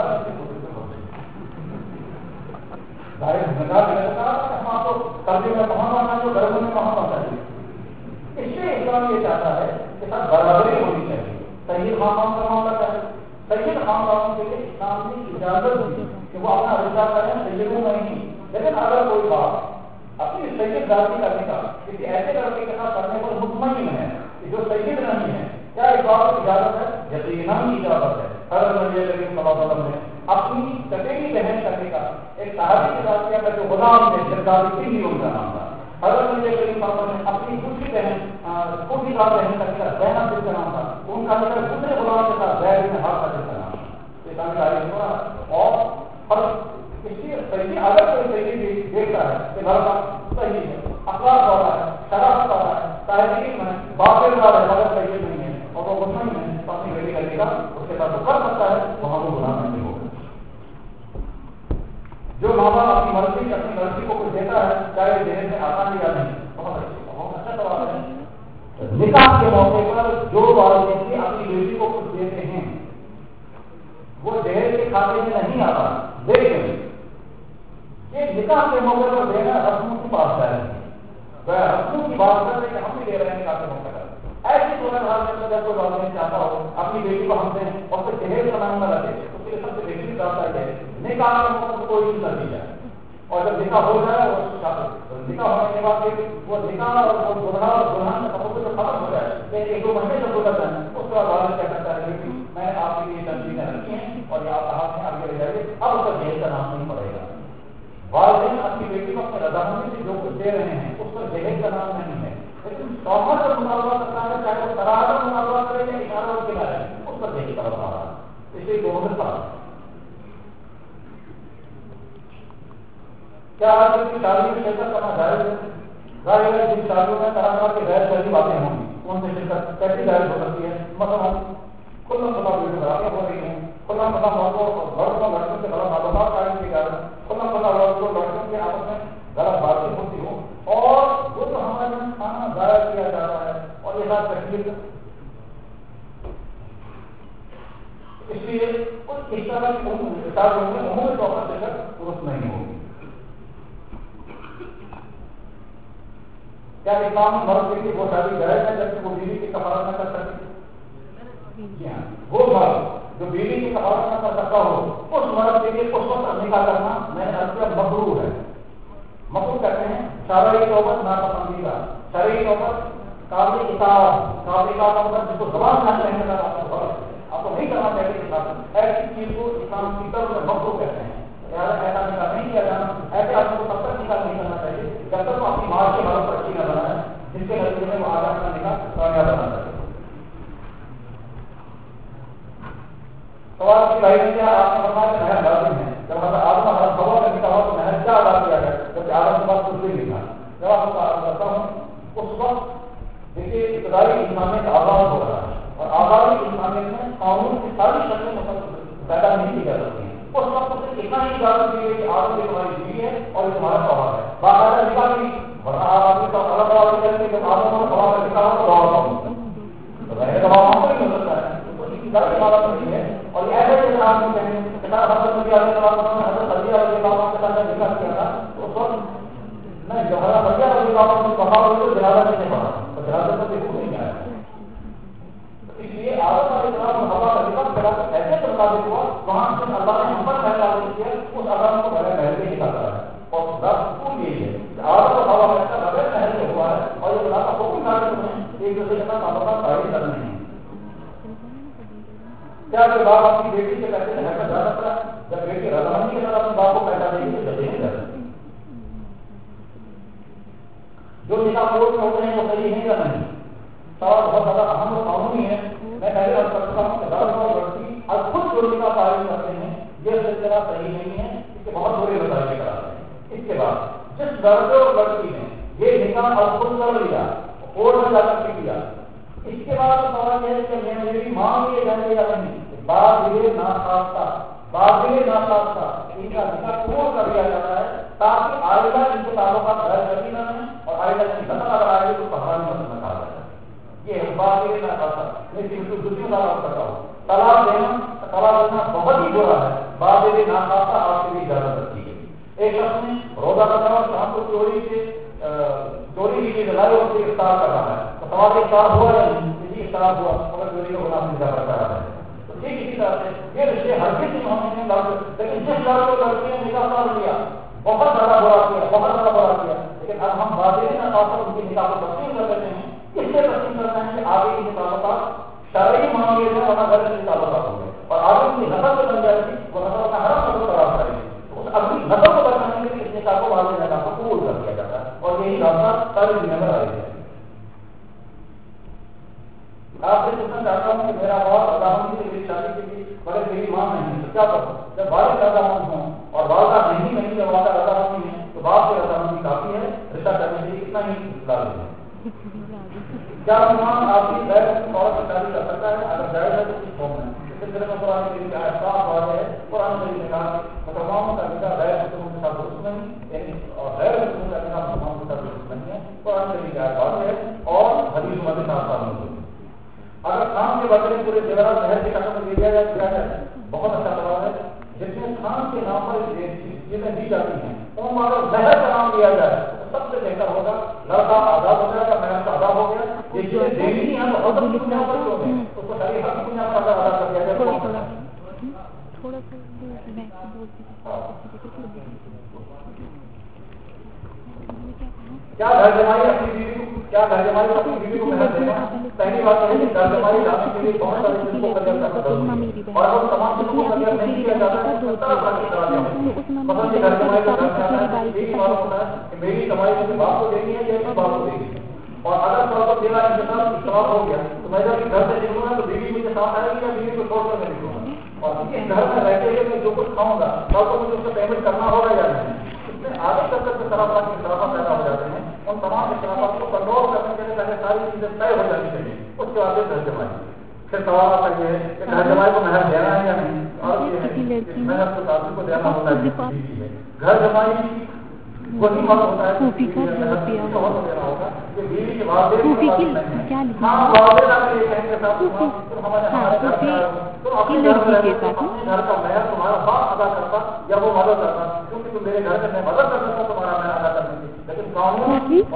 Speaker 3: हम आपको सर्दी में कहाँ पाना जो गर्मी में कहाँ पाना चाहिए। इसलिए इस्लाम ये चाहता है कि सब बराबरी होनी चाहिए। सही खानदान का मामला है, सही खानदानों के लिए इस्लाम ने इजाजत दी कि वो अपना रिश्ता करें सैयदों में ही। लेकिन अगर कोई बात अपनी सैयद जाति करने का किसी ऐसे लड़के के साथ करने पर मुतमईन है कि जो सैयद नहीं है, क्या इस बात की इजाजत है? यकीनन इजाजत है। हज़रत नबी करीम सल्लल्लाहु अलैहि वसल्लम ने अपनी सगेरी बहन करने का एक सहाबी के साथ किया जो गुलाम थे, जद्दादी भी उनका नाम था। हज़रत नबी करीम सल्लल्लाहु अलैहि वसल्लम ने अपनी दूसरी बहन छोटी साल बहन का किया, ज़ैनब जिसका नाम था, उनका लेकर दूसरे गुलाम के साथ ज़ैद बिन हारिसा जिसका नाम था। इस्लामी तारीख में और इसलिए सही अगर कोई सही देखता है कि लड़का सही है, अखलाक वाला है, शराफत वाला है, तारीख में बातें वाला है, अगर सही नहीं है और वो मुस्लिम है तो अपनी बेटी करेगा, उसके साथ वो कर सकता है, वहाँ वो गुनाह नहीं होगा। जो माँ बाप अपनी मर्जी अपनी लड़की को कुछ देता है, चाहे देने में आसान या नहीं, बहुत अच्छा सवाल है। निकाह के मौके पर जो वालिदैन अपनी बेटी को कुछ देते हैं वो दहेज के खाते में नहीं आता, लेकिन ये निकाह के मौके पर देना रस्मों की बात है। वह रस्मों की बात कर रहे हम भी दे रहे हैं निकाह के मौके पर। ऐसी सूरत हाल में जब कोई वालिदैन चाहता हो अपनी बेटी को हम दें और फिर दहेज का नाम न रखे, उसके लिए सबसे बेहतरीन रास्ता है निकाह के मौके पर कोई चीज कर दी जाए। और जब निकाह हो जाए और निकाह होने के बाद वो निकाह और दुल्हा और दुल्हन का सबको जो खत्म हो जाए, एक दो महीने जब गुजर जाए, उसके बाद वालिद क्या करता है बेटी मैंने आपके लिए तंजीमें रखी हैं और ये आप हाथ में आगे ले जाइए, अब उसका दहेज का नाम नहीं पड़ेगा। वालिदैन अपनी बेटी को अपने रजामंदी से जो कुछ दे रहे हैं उस पर दहेज का नाम नहीं है, लेकिन शौहर का मुकाबला करता है, चाहे वो सराहत का मुकाबला करे या इशारा और किला है, उस पर दहेज का रहा है। इसलिए दोनों के साथ क्या आज की शादी में शिरकत करना जायज है? जाहिर है जिन शादियों में तरह तरह की गैर शरई बातें होंगी उनसे शिरकत कैसी जायज हो सकती है? मतलब खुल्ला खुला वीडियोग्राफी हो रही है, खुला खुला लड़कों लड़कों से गलत मालूमात कायम की जा रही है, खुला खुला लड़कों के आपस में गलत बातचीत होती हो और वो तो हमारे यहाँ खाना जाया किया जा रहा है और ये साथ तकलीफ। इसलिए उस इस तरह की उम्मीद तौर पर शिरकत दुरुस्त नहीं होगी। क्या इस्लाम में मर्द की वो शादी जायज है जबकि वो बीवी की कफारत न कर सके? वो मर्द जो बीवी की कफारत न कर सकता हो उस मर्द के लिए उस वक्त निकाह करना मैंने अर्थ मकरूह है। मकरूह कहते हैं शरई तौबत नापसंदीदा, शरई तौबत काबिल इताअत मतलब जिसको ज़बान नहीं कहने का आपको नहीं करना चाहिए। ऐसी चीज को इस्लाम की तरफ से मकरूह कहते हैं। ऐसा निकाह नहीं किया जाना, ऐसे आदमी को तब तक निकाह नहीं करना चाहिए जब तक वो अपनी माँ के हालत पर अच्छी न बनाए, जिसके नतीजे में वो आगे अपना निकाह कामयाब बना सके। सवाल की भाई ने क्या आपने बताया कि महल लाजिम है, जब हमें आदम हर हवा का निकाह हो तो महल क्या अदा किया है, जबकि आदम के पास कुछ भी नहीं था। जवाब उसका अर्ज करता हूँ, उस वक्त देखिए इब्तदाई इंसानियत आज़ाद हो रहा है और आज़ादी इंसानियत में कानून की सारी शक्लें पैदा नहीं की जा सकती हैं। उस वक्त सिर्फ इतना ही इजाजत दी गई कि आदम ये तुम्हारी बीवी है और ये तुम्हारा शौहर है, बाकायदा निकाह की। वरना आप आदमी तो अलग अलग करके जब आदम और हवा का निकाह हो तो दबाव आपको ही हो सकता है, तो इसकी तरह इबादत नहीं है। और ऐसे जैसे आदमी कहें हजरत नबी अलैहि सलाम ने हजरत अली रज़ियल्लाहु अन्हु के साथ निकाह किया था तो उस वक्त नहीं, जब हजरत अली रज़ियल्लाहु अन्हु ने वफात हुई तो जनाजा नहीं पड़ा, तो जनाजे पर भी नहीं आया। इसलिए आदम अलैहिस्सलाम और हवा का निकाह करा ऐसे मुताबिक हुआ वहां से अल्लाह ने हम पर पहला किया उस आदम को बगैर महल के निकाह करा है। और रसूल यही है कि आदम और हवा का बगैर महल के हुआ है और ये खुदा का हुक्म नाज़िल हुए एक दूसरे के साथ ताल्लुकात कायम करने हैं। क्या जो बाप अपनी बेटी से कहते हैं हरकत जा सकता है, जब बेटी रजामंदी के साथ अपने बाप को पैदा देगी तो जल्दी नहीं कर सकती। जो निकाह कोर्ट में होते हैं वो सही है या नहीं, सवाल बहुत ज्यादा अहम और कानूनी है। मैं पहले अर्ज कर चुका हूँ कि दर्द और लड़की अब खुद जो निकाह पालन करते हैं ये सिलसिला सही नहीं है, इसके बहुत बुरे नतीजे कराते हैं। इसके बाद जिस दर्द और लड़की ने ये निकाह अब खुद कर लिया کورٹ میں جا کر کے کیا. اس کے بعد سوال یہ ہے کہ میری مانگ لیے جائیں گے یا نہیں. باغ ناخواستہ ان کا نکاح کون کر دیا جاتا ہے تاکہ آئندہ ان کے تعلقات غیر یقینا ہیں اور آئندہ کی نسل اگر آئے تو پہاڑ میں نکال جائے. یہ باغ ناخواستہ میں دوسری طرح کرتا ہوں. طلاق دینا بہت ہی برا ہے. باغ ناخواستہ آپ کے لیے اجازت رکھی گئی. ایک شخص نے روزہ رکھا اور شام کو چوری کی لڑائی اور افطار کر رہا ہے تو سوال افطار ہوا یا نہیں؟ افطار ہوا مگر چوری کا گناہ نہیں کر رہا ہے. ٹھیک اسی طرح سے یہ رشتے ہر کسی معاملے میں لاگو. لیکن جس لڑکے کو لڑکی نے نکاح کر لیا بہت زیادہ برا کیا. لیکن اب ہم واضح نہ خاص ان کی نکاح کو تقسیم کر دیتے ہیں. اس لیے تقسیم کرنا ہے کہ آگے ان کے تعلقات شرعی معاملے میں ورنہ غیر شرعی تعلقات ہوں گے اور آگے ان کی نسل جو بن جائے گی وہ نسل کا ہر نسل خراب کرے گی. اس اگلی نسل کو بچانے کے لیے اس نکاح کو واضح نکاح کو قبول کر دیا جاتا ہے اور یہی راستہ ساری دنیا میں آئے گا. آپ سے پوچھنا چاہتا ہوں کہ میرا باپ رضامندی سے میری شادی کی تھی مگر میری ماں نہیں تو کیا کروں؟ جب والد رضامند ہوں اور والدہ نہیں جب والدہ رضامندی ہے تو باپ کی رضامندی کافی ہے رشتہ کرنے کے لیے کتنا ہی لازم ہے. کیا مسلمان آپ کی غیر عورت سے شادی کر سکتا ہے؟ اگر جائز ہے تو کس قوم میں اس سلسلے میں قرآن کریم کا احساس ہوا ہے. قرآن کریم نے کہا کہ مسلمانوں کا نکاح غیر مسلموں کے ساتھ درست نہیں یعنی اور غیر مسلموں کا نکاح مسلمانوں کے ساتھ درست نہیں ہے. قرآن کریم کا احساس ہے اور حدیث میں ساتھ ساتھ موجود ہے. اگر خان کے بدلے پورے زیورات شہر کے قدم میں دیا جائے تو کیا ہے؟ بہت اچھا سوال ہے. جس میں خان کے نام پر چیزیں دی جاتی ہیں ان کو اگر زہر کا نام دیا جائے تو سب سے بہتر ہوگا. لڑکا آزاد ہو جائے گا محنت آزاد ہو گیا. یہ چیزیں دینی ہیں تو حضرت کی بنیاد پر کیوں ہے اس کو شریعت کی بنیاد پر ادا کر دیا جائے.
Speaker 5: تھوڑا
Speaker 3: کیا گھر جمائی اپنی بیوی کو محنت دینا؟ پہلی بات ہے کہ گھر جمائی لانے کے لیے بہت سارے چیزوں کو قدر کرنا ضروری ہے اور اگر تمام چیزوں کو قدر نہیں کیا جاتا ہے تو طرح طرح کی خرابیاں ہوتی ہیں. مثلا یہ گھر جمائی کا گھر میں آتا ہے یہی معلوم ہوتا ہے کہ میری کمائی مجھے باپ کو دینی ہے یا اس باپ کو دینی ہے. اور اگر سب کو دینا انتظام ہو گیا تو میں جب گھر سے نکلوں گا تو بیوی مجھے ساتھ آئے گی یا بیوی کو چھوڑ کر میں نکلوں گا. اور اس گھر میں رہتے ہوئے میں جو کچھ کھاؤں گا کل کو مجھے اس کا پیمنٹ کرنا ہوگا یا نہیں. آگے چل کر کے طرح کے اختلافات پیدا ہو جاتے ہیں. ان تمام اختلافات کو کنٹرول کرنے کے لیے پہلے ساری چیزیں طے ہو جانی چاہیے. اس کے بعد گھر جمائی. پھر سوال آتا ہے کہ گھر جمائی کو مہر دینا ہے یا نہیں. اور مہر کو شادی کو دینا ہوتا ہے. گھر جمائی وہی وقت ہوتا ہے کہ دینا ہوگا کہ بیوی کے بعد گھر کا مہر تمہارا باپ ادا کرتا یا وہ مدد کرتا کیونکہ تم میرے گھر میں مدد کر سکتا تمہارا مہر ادا کرنے کی. لیکن قانون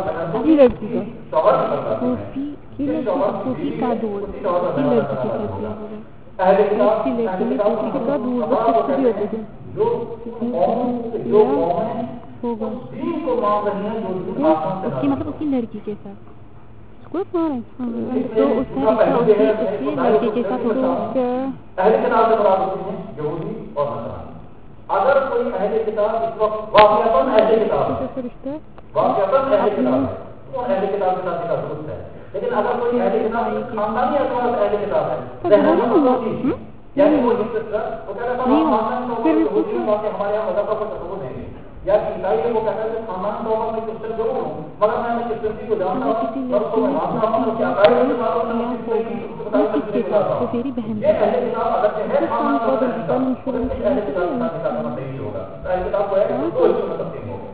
Speaker 5: اس کی مطلب اس کی لڑکی کے ساتھ تو اس کا لڑکی کے ساتھ
Speaker 3: اہل کتاب سے مراد ہوتی ہیں یہودی اور نصرانی. اگر کوئی اہل کتاب اس وقت واقعتاً اہل کتاب ہے تو اہل کتاب کے ساتھ درست ہے. لیکن اگر کوئی اہل کتاب خاندانی اعتبار سے اہل کتاب ہے یعنی وہ ہمارے یہاں مذہب کو تصور دیں گے یا عیسائی ہے وہ کہتا ہے کہ خاندان طور پر میں کرسچن ضرور ہوں مگر میں کرسچنسی کو جانتا ہوں اور اس کو میں مانتا ہوں اس کے عقائد کے بارے میں یہ اہل کتاب اگر ہے خاندان طور پر اہل کتاب کے ساتھ کرنا صحیح ہوگا. اہل کتاب کو ہے کہ دو حصوں میں تقسیم ہوگا.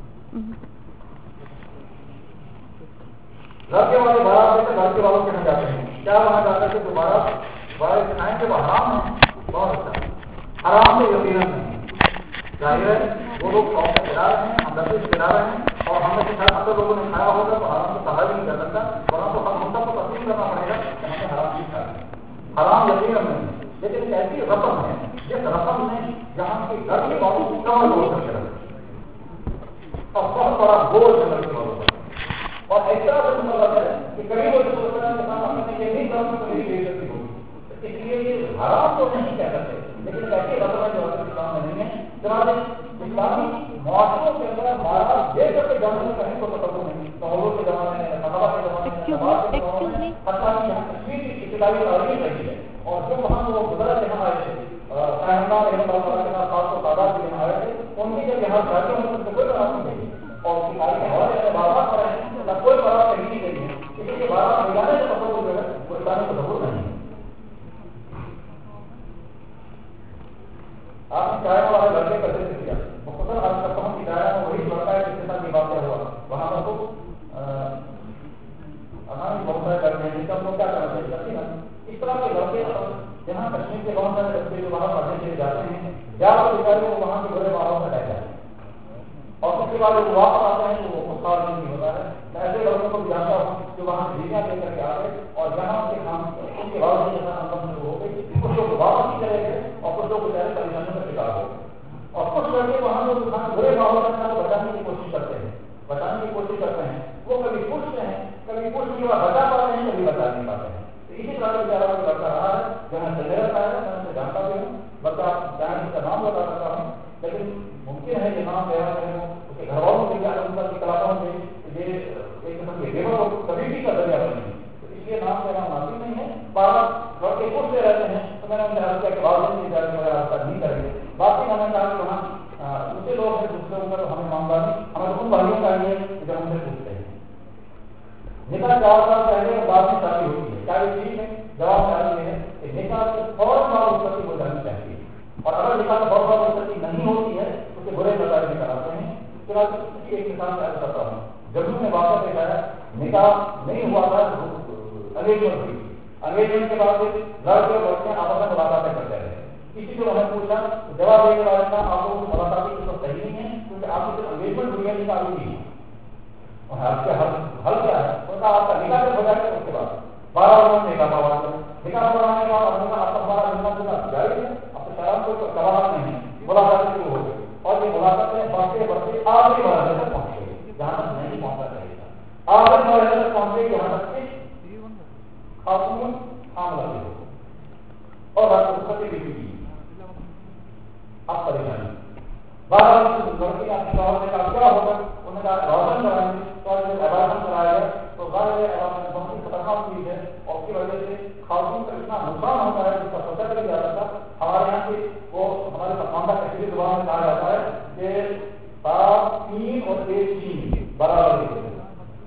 Speaker 3: گھر کے والے بارات سے گھر کے والوں کے یہاں جاتے ہیں. کیا وہاں جا کر کے دوبارہ بارے کھائیں کہ وہ حرام ہے. بہت اچھا حرام سے یقیناً نہیں. ظاہر ہے وہ لوگ شوق سے کھلا رہے ہیں ہم لفظ کھلا رہے ہیں اور ہم نے شاید اکثر لوگوں نے کھایا ہوگا تو حرام کو سہا بھی نہیں کر سکتا ورنہ تو ہم سب کو تسلیم کرنا پڑے گا کہ ہم نے حرام نہیں کھایا. حرام یقیناً نہیں لیکن ایسی رسم ہے جس رسم میں جہاں کے گھر کے والوں کو کم لوگ کر کے رکھے اور بہت بڑا بوجھ ہے گھر کے والوں پر اور ایسا مطلب ہے کہ کبھی وہ سوچ رہے ہیں کہ یہ نہیں کروں تو میری بے عزتی ہوگی. اس لیے یہ حرام تو نہیں کہہ سکتے لیکن ایسی رسم ہے جو اسلام میں نہیں ہے. اسلامی معاشروں کے اندر مہاراج دے کر کے جانے میں کہیں کو تصور نہیں. سہولوں کے زمانے میں خطبہ کے زمانے میں کشمیر کی ابتدائی تعلیم رہی ہے اور جو وہاں وہ گزرا یہاں آئے تھے خاص تعداد کے یہاں آئے تھے ان کی جب یہاں شادیوں میں کوئی بات نہیں گئی اور کوئی بات نہیں گئی کے بہت سارے بچے جو وہاں پڑھنے کے لیے جاتے ہیں یا تو بیچارے وہ وہاں کے برے ماحول میں رہ جاتے ہیں اور اس کے بعد وہ واپس آتے ہیں تو وہ خوشحال نہیں ہوتا ہے. میں ایسے لوگوں کو بھی جانتا ہوں جو وہاں سے ڈگریاں لے کر کے آ گئے اور جہاں ان کے بعد کے ساتھ اندر شروع ہو گئی. کچھ لوگ واپس نہیں چلے گئے اور کچھ لوگ بیچارے پریشانیوں کا شکار ہو گئے اور کچھ لڑکے وہاں لوگ برے ماحول میں بچانے کی کوشش کرتے ہیں وہ کبھی خوش ہیں کبھی خوش نہیں بچا پاتے ہیں کبھی بچا نہیں پاتے ہیں. اسی طرح سے بیچارہ کو لڑکا رہا ہے جہاں چلے رہتا ہے میں اسے جانتا بھی ہوں بچہ جہاں اس کا نام بتا سکتا ہوں لیکن ممکن ہے کہ نام لے رہا ہے اس کے گھر والوں سے کتابوں سے یہ ایک قسم کے دیور کو کبھی بھی کا ذریعہ بنے تو اس لیے نام لینا مناسب نہیں ہے. بارہ لڑکے خوش سے رہتے ہیں تو میں نے انہیں عرض کیا کہ والدین کی اجازت وغیرہ رابطہ نہیں کریں گے. باقی میں نے کہا کہ وہاں دوسرے لوگ ہیں دوسرے اوپر ہمیں معاملہ نہیں ہمیں ان بھائیوں کا یہ جو ہم سے پوچھتے ہیں نکاح 4 سال پہلے اور بعد میں شادی ہوتی ہے کیا یہ ٹھیک ہے؟ جواب میں یہ ہے کہ نکاح سے فوراً بعد رخصتی ہو جانی چاہیے اور اگر نکاح میں بہت بار رخصتی نہیں ہوتی ہے تو اسے برے نظر میں کراتے ہیں. اس کے بعد اس کی ایک مثال میں کرتا ہوں. جموں میں واقع دیکھا ہے نکاح نہیں ہوا تھا انگیجمنٹ ہوئی انگیجمنٹ کے بعد لڑکے اور لڑکیاں آپس میں ملاقاتیں کرتے رہے. کسی کو میں نے پوچھا جواب دینے والے کا آپ لوگوں کی ملاقاتیں اس وقت صحیح نہیں ہے کیونکہ آپ کی صرف انگیجمنٹ ہوئی ہے نکاح ہوئی ہے اور حل کیا ہے ان کا آپ کا نکاح سے ہو جائے گا. اس کے بعد 12 لوگوں نے نکاح پڑھا نکاح پڑھانے کے بعد آپ کا ہمارا نکاح جاری ہے اب تو شراب کوئی قواعد نہیں ہے ملاقاتیں شروع ہو گئی اور یہ ملاقاتیں بڑھتے بڑھتے آخری مرحلے تک پہنچ گئی جہاں تک نہیں پہنچنا چاہیے تھا. آخری مرحلے تک پہنچ گئی جہاں تک کہ خاتون حاملہ ہو اور رخصتی بھی ہوئی. اب پریشانی 12 لڑکی آپ شوہر نے کہا کیا ہوگا انہوں نے کہا روشن کرائیں گے تو جب ایبارشن کرایا گیا تو ظاہر ہے ایبارشن بہت ہی خطرناک چیز ہے اور اس کی وجہ سے خاتون کا اتنا نقصان ہوتا ہے جس کا سوچا کر جاتا تھا. ہمارے یہاں کی وہ ہمارے خاندان کشمیری زبان میں کہا جاتا ہے کہ 7 3 اور 1 چین برابر ہوتے ہیں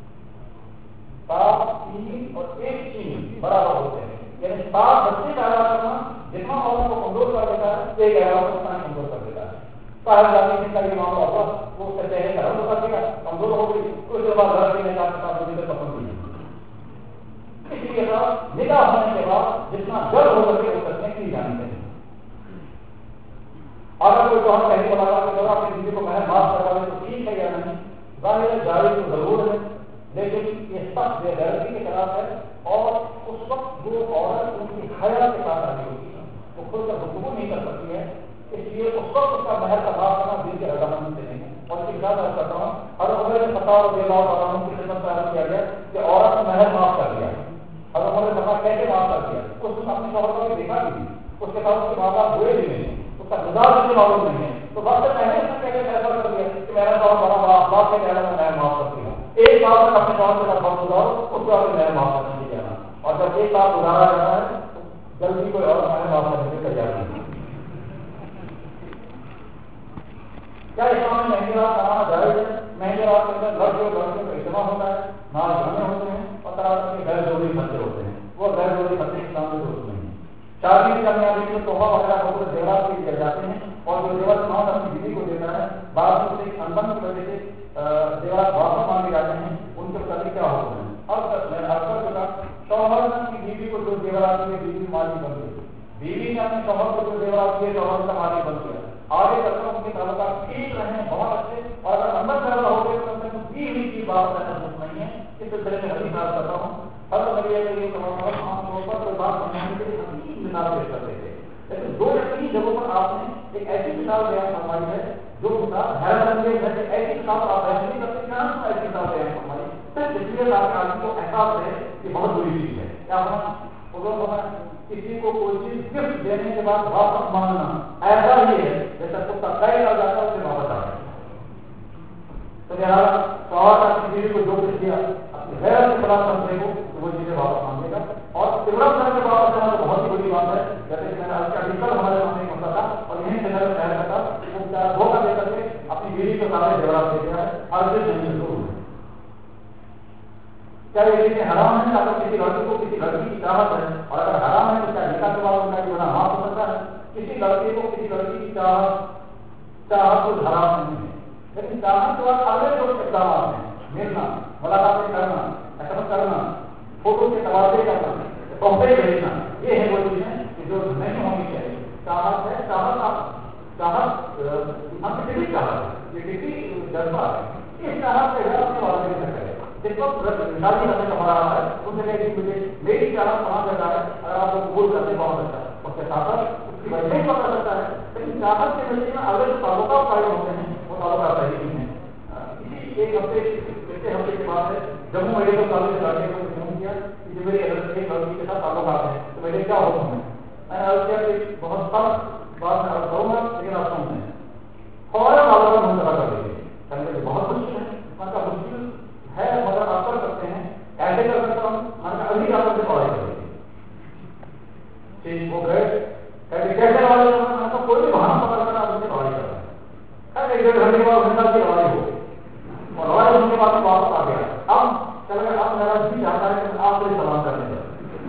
Speaker 3: 7 3 اور 1 چین برابر ہوتے ہیں یعنی 7 بچے پیدا کرنا جتنا عورت کو کمزور کر دیتا ہے ایک عورت کو اتنا کمزور کر دیتا ہے. باہر جانے کا یہ معاملہ ہوگا وہ اس کا چہرے کا رنگ کر دیا کمزور ہو گئی اس کے بعد گھر کے ساتھ مجھے پسند نہیں. اس لیے نکاح ہونے کے بعد جتنا جلد ہو سکے اس تک کی جانی چاہیے. اگر کوئی تو ہم پہلی ملاقات کے دوران اپنی بیوی کو محل معاف کروا دے تو ٹھیک ہے یا نہیں ظاہر ہے جاری تو ضرور ہے لیکن یہ سخت بے غیرتی کے خلاف ہے اور اس وقت جو عورت ان کی حیا کے ساتھ آئی ہوتی ہے وہ خود کا گفتگو نہیں کر سکتی ہے. اس لیے اس وقت اس کا محل کا معاف کرنا دل کے رضامندی سے نہیں ہے. اور اس کے ساتھ عرض کرتا ہوں ہر عمر میں فتح رضی اللہ عنہ کی خدمت میں عرض کیا گیا کہ عورت نے محل معاف کر دیا. ہر عمر میں فتح کیسے معاف کر دیا اس نے اپنے شوہر کو بھی دیکھا بھی اس کے ساتھ اس کے ماں باپ ہوئے بھی نہیں اس کا مزاج بھی معلوم نہیں ہے تو وقت پہلے اس نے پہلے فیصلہ کر دیا کہ میرا شوہر بڑا باپ کے کہنا میں محل معاف کرتی ہوں. ایک بار تک اپنے شوہر کے ساتھ وقت گزارو اس کے بعد محل معاف کرنے کی کہنا اور جب ایک بار گزارا جاتا ہے تو جلدی کوئی اور محل معاف کرنے کی تیار نہیں. کیا اسلام میں مہنگی رات منانا جائز ہے؟ مہنگی رات کے اندر لڑکے اور لڑکیوں کا اجتماع ہوتا ہے نال گانے ہوتے ہیں اور طرح طرح کے غیر ضروری خرچے ہوتے ہیں وہ غیر ضروری خرچے اسلام میں درست نہیں ہیں. شادی کی کامیابی میں تحفہ وغیرہ ہوتے زیورات کے دیے جاتے ہیں اور جو زیور سامان اپنی بیوی کو دیتا ہے بعض میں سے انبن کی وجہ سے زیورات واپس مانگے جاتے ہیں ان کے متعلق کیا ہوتے ہیں. اب شوہر کی بیوی کو جو زیورات دیے بیوی مالی بن گئی بیوی نے اپنے شوہر کو جو زیورات دیے شوہر کا مالی بن گیا. آگے تک ان کے تعلقات ٹھیک رہے بہت اچھے اور اگر اندر پیدا ہو گئے تو ان کی بھی کی بات محسوس نہیں ہے. اس سلسلے میں حدیث بات کرتا ہوں ہر نبی علیہ عام طور پر کوئی بات سمجھانے کے لیے حقیقی مثال پیش کرتے تھے لیکن 2 یا 3 جگہوں پر آپ نے ایک ایسی مثال بیان فرمائی ہے جو مثال حیرت انگیز ہے کہ ایسی مثال آپ بیان نہیں کرتے کہاں ایسی مثال بیان فرمائی صرف اس لیے آپ آدمی کو احساس ہے کہ بہت بری چیز ہے. کیا ہونا کسی کو کوئی چیز گفٹ دینے کے بعد واپس مانگنا ایسا ہی ہے جیسا کتا قید آ جاتا ہے اسے واپس آ جاتا ہے. تو لہٰذا شوہر اپنی بیوی کو جو کچھ دیا اپنی غیر کے خلاف بندے کو وہ چیزیں واپس مانگے گا اور عبرت کر کے واپس آنا تو بہت ہی بڑی بات ہے. جیسے کہ میں نے آج کا ڈیٹل ہمارے سامنے ایک مسئلہ تھا اور یہیں سے میں خیال کرتا وہ بیچارہ دھوکہ دے کر کے اپنی بیوی کو سارے زیورات دے دیا ہے ہر دن زمین ضرور ہے. کیا یہ چیزیں حرام ہیں؟ اگر کسی لڑکی کو کسی لڑکی کی چاہت ہے اور اگر حرام ہے تو کیا نکاح کے بعد ان کا گناہ معاف ہو سکتا ہے؟ کسی لڑکے کو کسی لڑکی کی چاہت کو حرام نہیں ہے لیکن چاہت کے بعد اگلے جو اقدامات ہیں ملنا ملاقاتیں کرنا ایسا کرنا فوٹو کے تبادلے کرنا تحفے بھیجنا یہ ہے وہ چیزیں جو نہیں ہونی چاہیے. चाहत है, चाहत हम डिग्री चाहत है, ये डिग्री जज्बा है, इस चाहत से अपने वाला नहीं सकते। जिस वक्त शादी करने का हमारा है, उनसे कहे कि मुझे मेरी चाहत कहाँ से है, अगर आप लोग कबूल करते बहुत अच्छा है, उसके साथ उसकी वजह ही पता चलता है। लेकिन चाहत के नतीजे में अगर ताल्लुकात कायम होते हैं, वो ताल्लुकात सही नहीं है। इसी एक हफ्ते पिछले हफ्ते के बाद जम्मू मेडिकल कॉलेज के लड़के को फोन किया कि जो मेरे एक लड़की के साथ ताल्लुकात है, तो मेरे क्या हुक्म है। मैंने अर्ज किया कि बहुत सख्त बात मैं करूँगा, लेकिन आप सुनते हैं फौरन ताल्लुकात मुंतज़र कर दीजिए। कहते बहुत मुश्किल है, मतलब मुश्किल है, मगर आप कर सकते हैं, ऐसे कर सकता हूँ, मैंने अभी आप से पढ़ाई करेंगे। वो गए कहते कैसे लड़ाई करना, मैंने कहा कोई भी बहाना पकड़ कर आप उनसे लड़ाई करना है। एक डेढ़ घंटे के बाद घंटा की लड़ाई हो गई और लड़ाई होने के बाद वापस आ गया। अब चल गया, अब मेरा जी चाहता है कि आप मुझे सलाम करने जाए,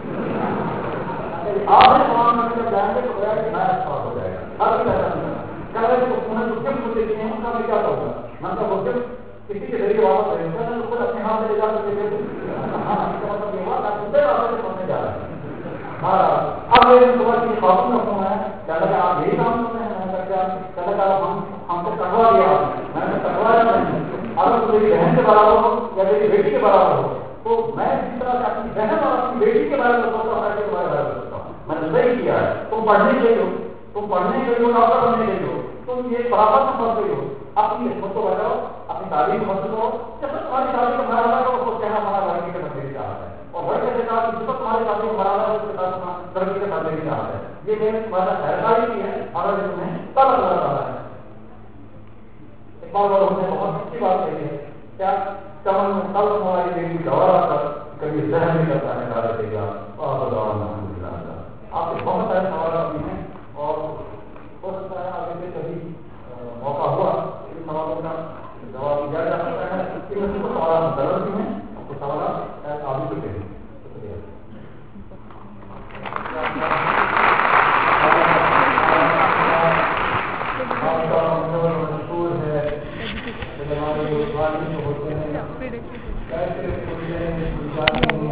Speaker 3: आप सलाम करने जब जाएंगे तो गया कि नया स्टार्ट हो जाएगा। अब भी ऐसा नहीं करना, क्या उन्हें जो गिफ्ट मुझे दिए हैं उनका मैं क्या करूँगा। मतलब वो गिफ्ट किसी के जरिए वापस भेजते हैं, तो खुद अपने हाथ से ले जा करके हाँ इसका मतलब ये हुआ मैं दूसरे रास्ते से पहुँचने जा रहा है। हाँ अब मेरे सुबह की खातून का फोन है, क्या लगा आप यही काम करते हैं, मैंने कहा क्या लगा हमसे कटवा दिया आपने, मैंने कटवाया नहीं। अगर मेरी बहन के बराबर हो या मेरी बेटी के बराबर हो, तो मैं जिस तरह से अपनी बहन और अपनी बेटी के बारे में सोचता हूँ, के बारे में सोचता हूँ, मैंने सही किया है। तुम पढ़ने गई हो, तुम पढ़ने गई हो, डॉक्टर बनने गई हो, तुम ये बराबर में फंस गई हो, अपनी किस्मत को बचाओ, अपनी तारीफ को बचाओ। जब तक तुम्हारी तारीफ को भरा है उसको कहना हमारा लड़की के बदले की चाहत है, और लड़के के साथ जिस तक तुम्हारी तारीफ को भरा है उसके साथ लड़की के बदले की चाहत है। ये मेरे तुम्हारा सरकारी की है और तुम्हें तब लगा रहा है। एक बार उन्होंने बहुत अच्छी बात कही है, क्या चमन में कल हमारी बेटी गवारा कर कभी जहर नहीं करता है,